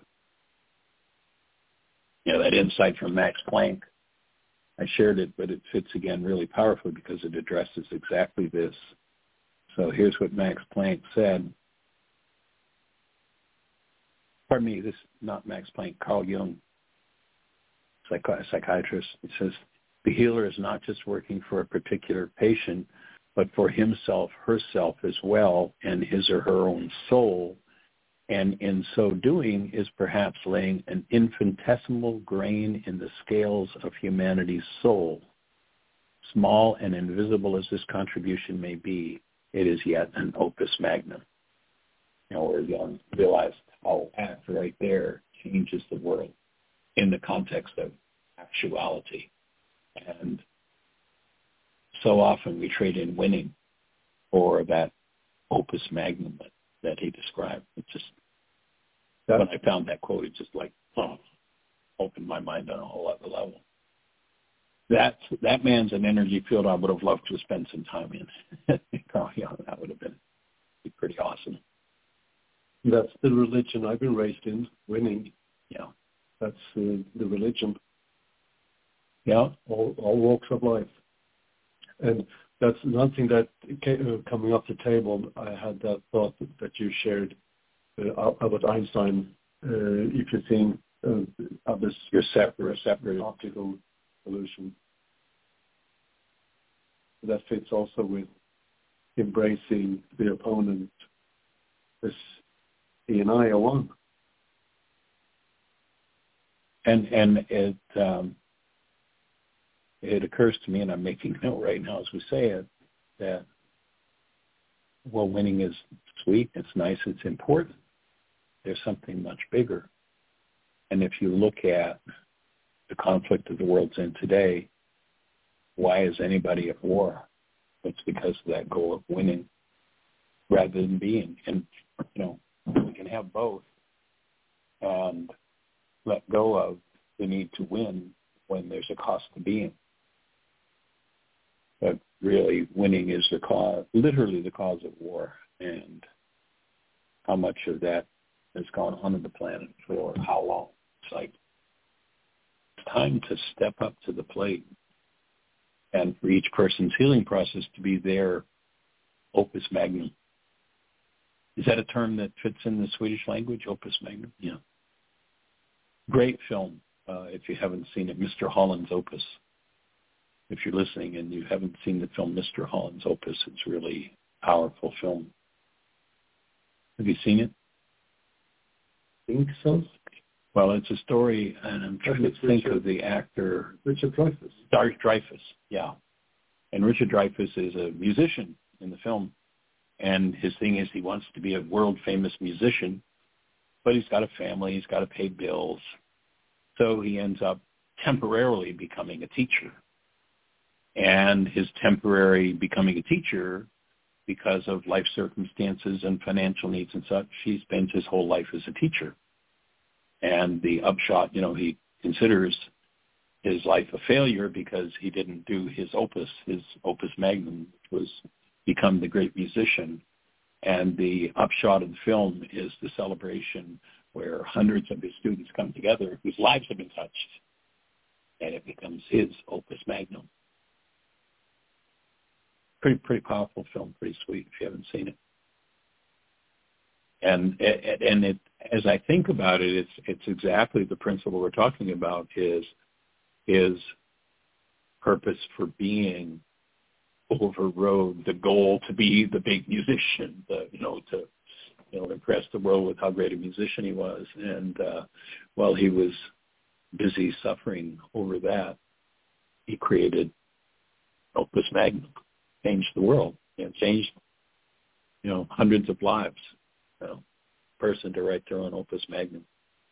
That insight from Max Planck, I shared it, but it fits again really powerfully because it addresses exactly this. So here's what Max Planck said. Pardon me, this is not Max Planck, Carl Jung, psychiatrist. It says, the healer is not just working for a particular patient, but for himself, herself as well, and his or her own soul, and in so doing is perhaps laying an infinitesimal grain in the scales of humanity's soul. Small and invisible as this contribution may be, it is yet an opus magnum. Where Jung realized how act right there changes the world in the context of actuality. And so often we trade in winning for that opus magnum that he described. It just, when I found that quote, it just opened my mind on a whole other level. That man's an energy field I would have loved to spend some time in. That would have been pretty awesome. That's the religion I've been raised in, winning. Yeah. That's the religion. Yeah. All walks of life. And that's another thing that coming off the table, I had that thought that you shared about Einstein. If you think of this You're separate optical illusion. That fits also with embracing the opponent as he and I are one. And it occurs to me, and I'm making note right now as we say it, that while winning is sweet, it's nice, it's important, there's something much bigger. And if you look at the conflict that the world's in today, why is anybody at war? It's because of that goal of winning rather than being. And, we can have both and let go of the need to win when there's a cost to being. But really, winning is the cause, literally the cause of war, and how much of that has gone on in the planet for how long. It's like it's time to step up to the plate, and for each person's healing process to be their opus magnum. Is that a term that fits in the Swedish language, opus magnum? Yeah. Great film, if you haven't seen it, Mr. Holland's Opus. If you're listening and you haven't seen the film Mr. Holland's Opus, it's really a powerful film. Have you seen it? I think so. Well, it's a story, and I'm trying to think of the actor. Richard Dreyfuss. Dreyfuss, yeah. And Richard Dreyfuss is a musician in the film, and his thing is he wants to be a world-famous musician, but he's got a family, he's got to pay bills, so he ends up temporarily becoming a teacher. And his temporary becoming a teacher, because of life circumstances and financial needs and such, he spends his whole life as a teacher. And the upshot, he considers his life a failure because he didn't do his opus magnum, which was become the great musician. And the upshot of the film is the celebration where hundreds of his students come together whose lives have been touched, and it becomes his opus magnum. Pretty powerful film, pretty sweet if you haven't seen it. And it, as I think about it, it's exactly the principle we're talking about is purpose for being overrode the goal to be the big musician, to impress the world with how great a musician he was. And while he was busy suffering over that, he created opus magnum, changed the world, changed hundreds of lives. Person to write their own opus magnum.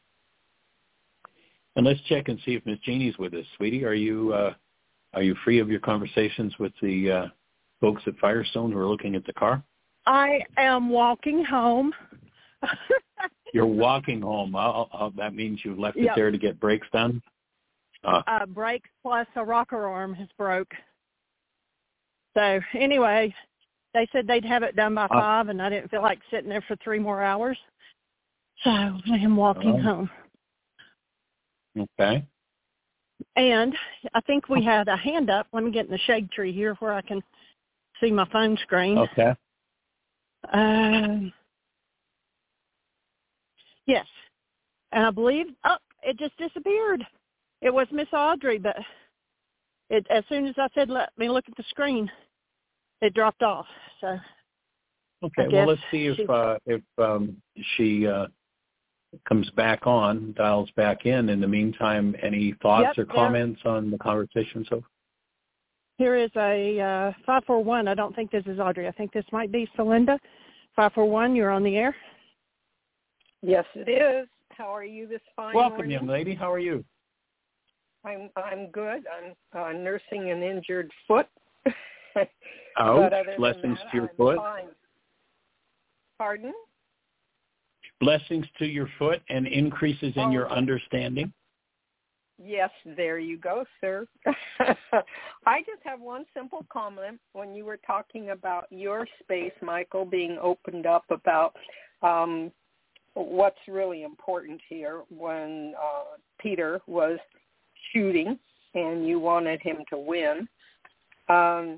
And let's check and see if Miss Jeannie's with us. Sweetie, are you free of your conversations with the folks at Firestone who are looking at the car? I am walking home. You're walking home. That means you've left it there to get brakes done? Brakes plus a rocker arm has broke. So anyway, they said they'd have it done by 5, and I didn't feel like sitting there for 3 more hours. So I am walking home. Okay. And I think we had a hand up. Let me get in the shade tree here where I can see my phone screen. Okay. Yes. And I believe, it just disappeared. It was Miss Audrey, but as soon as I said, let me look at the screen, it dropped off. So. Okay. Well, let's see if she comes back on, dials back in. In the meantime, any thoughts or comments on the conversation so far? Here is a 541. I don't think this is Audrey. I think this might be Celinda. 541, you're on the air. Yes, it is. How are you this fine morning? Welcome, young lady. How are you? I'm good. I'm nursing an injured foot. Blessings to your foot. Fine. Pardon? Blessings to your foot and increases in your understanding. Yes, there you go, sir. I just have one simple comment. When you were talking about your space, Michael, being opened up about what's really important here when Peter was shooting and you wanted him to win, I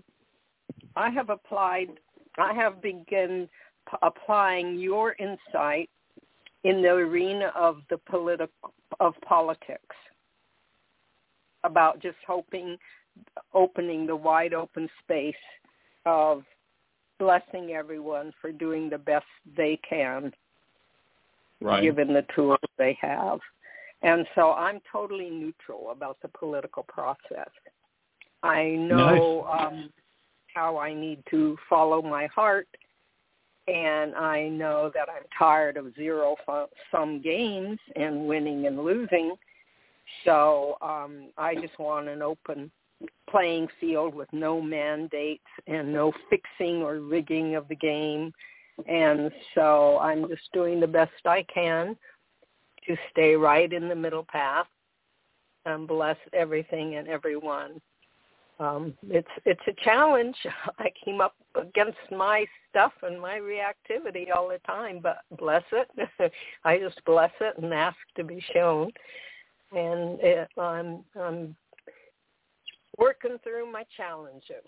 have begun applying your insight in the arena of politics, about just opening the wide open space of blessing everyone for doing the best they can, right, given the tools they have. And so I'm totally neutral about the political process. I know how I need to follow my heart, and I know that I'm tired of zero-sum games and winning and losing. So I just want an open playing field with no mandates and no fixing or rigging of the game. And so I'm just doing the best I can to stay right in the middle path and bless everything and everyone. It's a challenge. I came up against my stuff and my reactivity all the time, but bless it. I just bless it and ask to be shown. And I'm working through my challenges.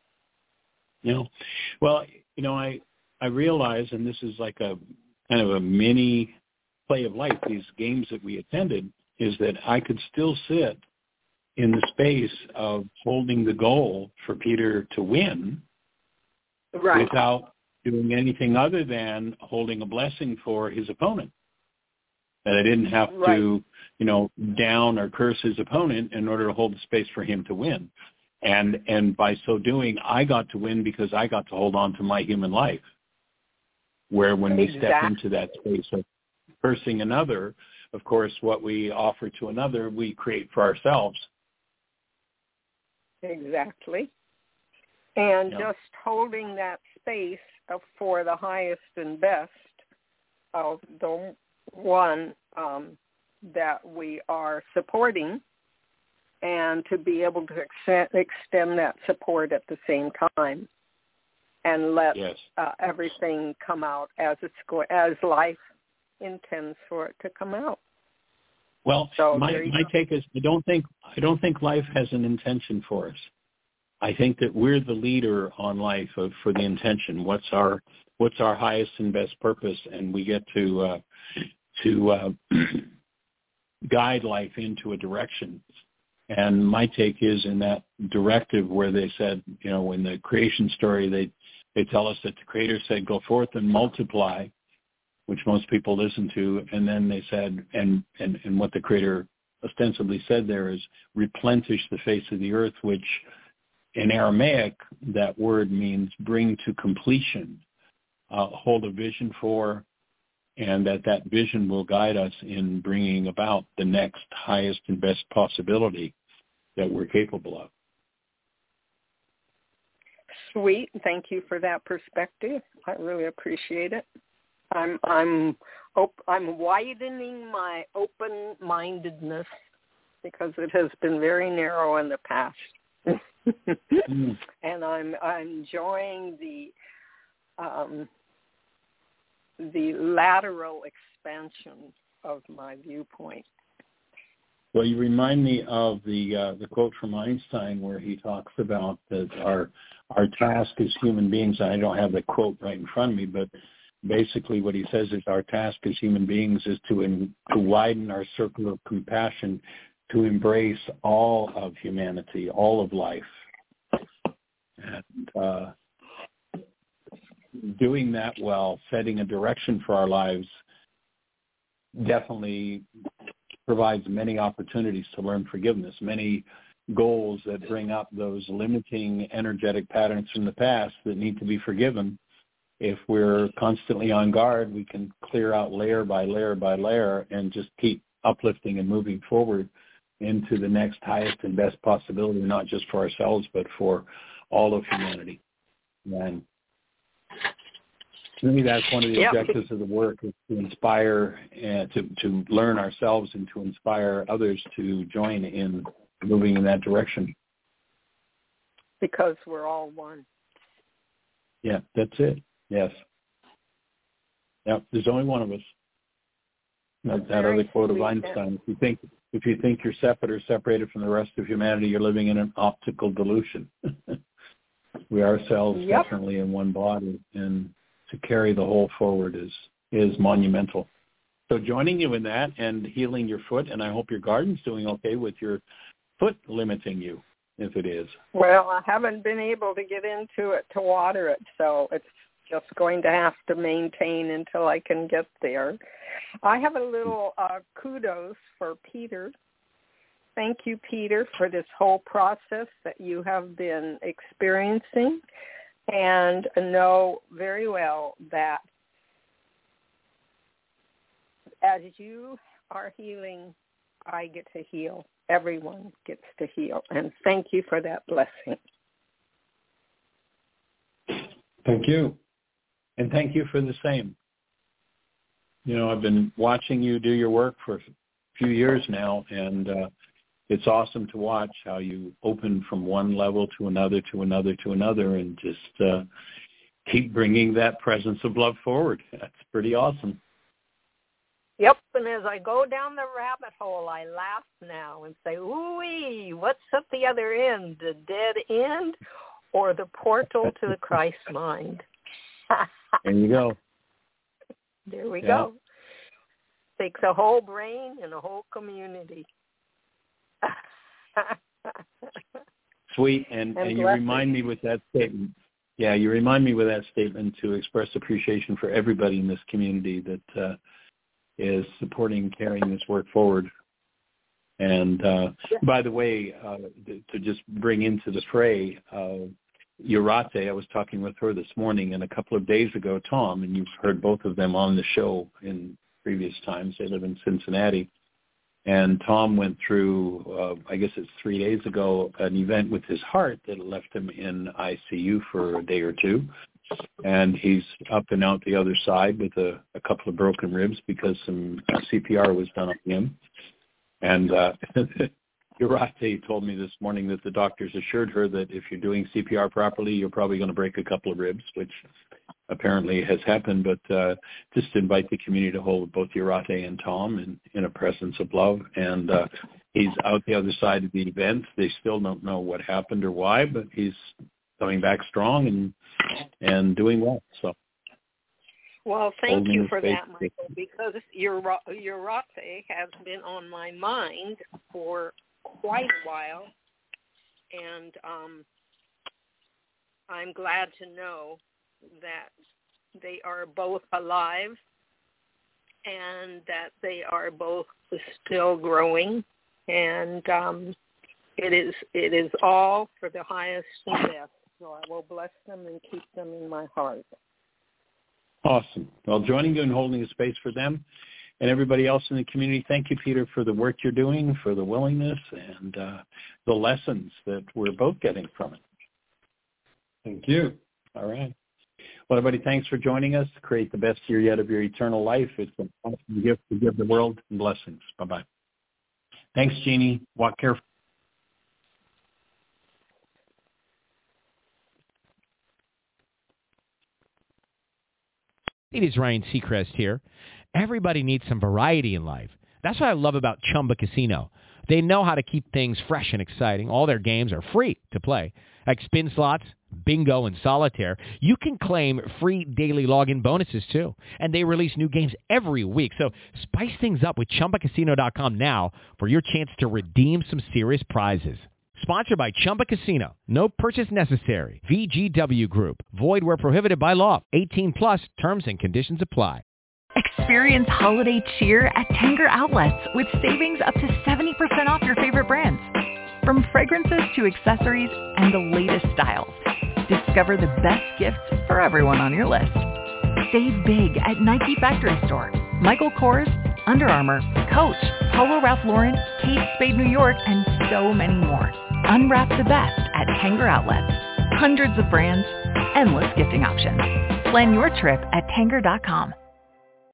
I realize, and this is like a kind of a mini play of life, these games that we attended, is that I could still sit in the space of holding the goal for Peter to win, right, without doing anything other than holding a blessing for his opponent. That I didn't have to, down or curse his opponent in order to hold the space for him to win. And by so doing, I got to win because I got to hold on to my human life. Where when we step into that space of cursing another, of course, what we offer to another, we create for ourselves. Exactly. And just holding that space for the highest and best of the one that we are supporting, and to be able to extend that support at the same time, and let everything come out as life intends for it to come out. Well, so my take is I don't think life has an intention for us. I think that we're the leader on life for the intention. What's our highest and best purpose, and we get to guide life into a direction. And my take is in that directive where they said, in the creation story, they tell us that the Creator said, "Go forth and multiply," which most people listen to, and then they said, and what the Creator ostensibly said there is, "Replenish the face of the earth," which in Aramaic, that word means bring to completion, hold a vision for, and that vision will guide us in bringing about the next highest and best possibility that we're capable of. Sweet. Thank you for that perspective. I really appreciate it. I'm widening my open-mindedness because it has been very narrow in the past. And I'm enjoying the lateral expansion of my viewpoint. Well, you remind me of the quote from Einstein where he talks about that our task as human beings, and I don't have the quote right in front of me, but basically what he says is our task as human beings is to widen our circle of compassion, to embrace all of humanity, all of life. And doing that well, setting a direction for our lives, definitely provides many opportunities to learn forgiveness, many goals that bring up those limiting energetic patterns from the past that need to be forgiven. If we're constantly on guard, we can clear out layer by layer by layer and just keep uplifting and moving forward into the next highest and best possibility, not just for ourselves, but for all of humanity. And to me, that's one of the objectives of the work, is to inspire and to learn ourselves and to inspire others to join in moving in that direction. Because we're all one. Yeah, that's it. Yes. Yeah, there's only one of us. That other quote of Einstein: if you think you're separate or separated from the rest of humanity, you're living in an optical delusion. We ourselves definitely in one body, and to carry the whole forward is monumental. So joining you in that and healing your foot, and I hope your garden's doing okay with your foot limiting you, if it is. Well, I haven't been able to get into it to water it, so it's just going to have to maintain until I can get there. I have a little kudos for Peter. Thank you, Peter, for this whole process that you have been experiencing, and know very well that as you are healing, I get to heal. Everyone gets to heal. And thank you for that blessing. Thank you. And thank you for the same. You know, I've been watching you do your work for a few years now, and it's awesome to watch how you open from one level to another, to another, to another, and just keep bringing that presence of love forward. That's pretty awesome. Yep, and as I go down the rabbit hole, I laugh now and say, ooh-wee, what's at the other end, the dead end or the portal to the Christ mind? There you go. There we go. Takes a whole brain and a whole community. Sweet, and you remind me with that statement. Yeah, you remind me with that statement to express appreciation for everybody in this community that is supporting, carrying this work forward. And by the way, to just bring into the fray, Urate, I was talking with her this morning, and a couple of days ago, Tom, and you've heard both of them on the show in previous times. They live in Cincinnati. And Tom went through, I guess it's 3 days ago, an event with his heart that left him in ICU for a day or two. And he's up and out the other side with a couple of broken ribs because some CPR was done on him. And Urate told me this morning that the doctors assured her that if you're doing CPR properly, you're probably going to break a couple of ribs, which apparently has happened. But just invite the community to hold both Urate and Tom in a presence of love. And he's out the other side of the event. They still don't know what happened or why, but he's coming back strong and doing well. So, well, thank you for that, Michael, because Urate has been on my mind for quite a while, and I'm glad to know that they are both alive and that they are both still growing, and it is all for the highest and best. So I will bless them and keep them in my heart. Awesome. Well, joining you and holding a space for them and everybody else in the community, thank you, Peter, for the work you're doing, for the willingness and the lessons that we're both getting from it. Thank you. All right. Well, everybody, thanks for joining us. Create the best year yet of your eternal life. It's an awesome gift to give the world, and blessings. Bye-bye. Thanks, Jeannie. Walk carefully. It is Ryan Seacrest here. Everybody needs some variety in life. That's what I love about Chumba Casino. They know how to keep things fresh and exciting. All their games are free to play. Like spin slots, bingo, and solitaire. You can claim free daily login bonuses, too. And they release new games every week. So spice things up with ChumbaCasino.com now for your chance to redeem some serious prizes. Sponsored by Chumba Casino. No purchase necessary. VGW Group. Void where prohibited by law. 18 plus. Terms and conditions apply. Experience holiday cheer at Tanger Outlets with savings up to 70% off your favorite brands. From fragrances to accessories and the latest styles. Discover the best gifts for everyone on your list. Save big at Nike Factory Store, Michael Kors, Under Armour, Coach, Polo Ralph Lauren, Kate Spade New York, and so many more. Unwrap the best at Tanger Outlets. Hundreds of brands, endless gifting options. Plan your trip at Tanger.com.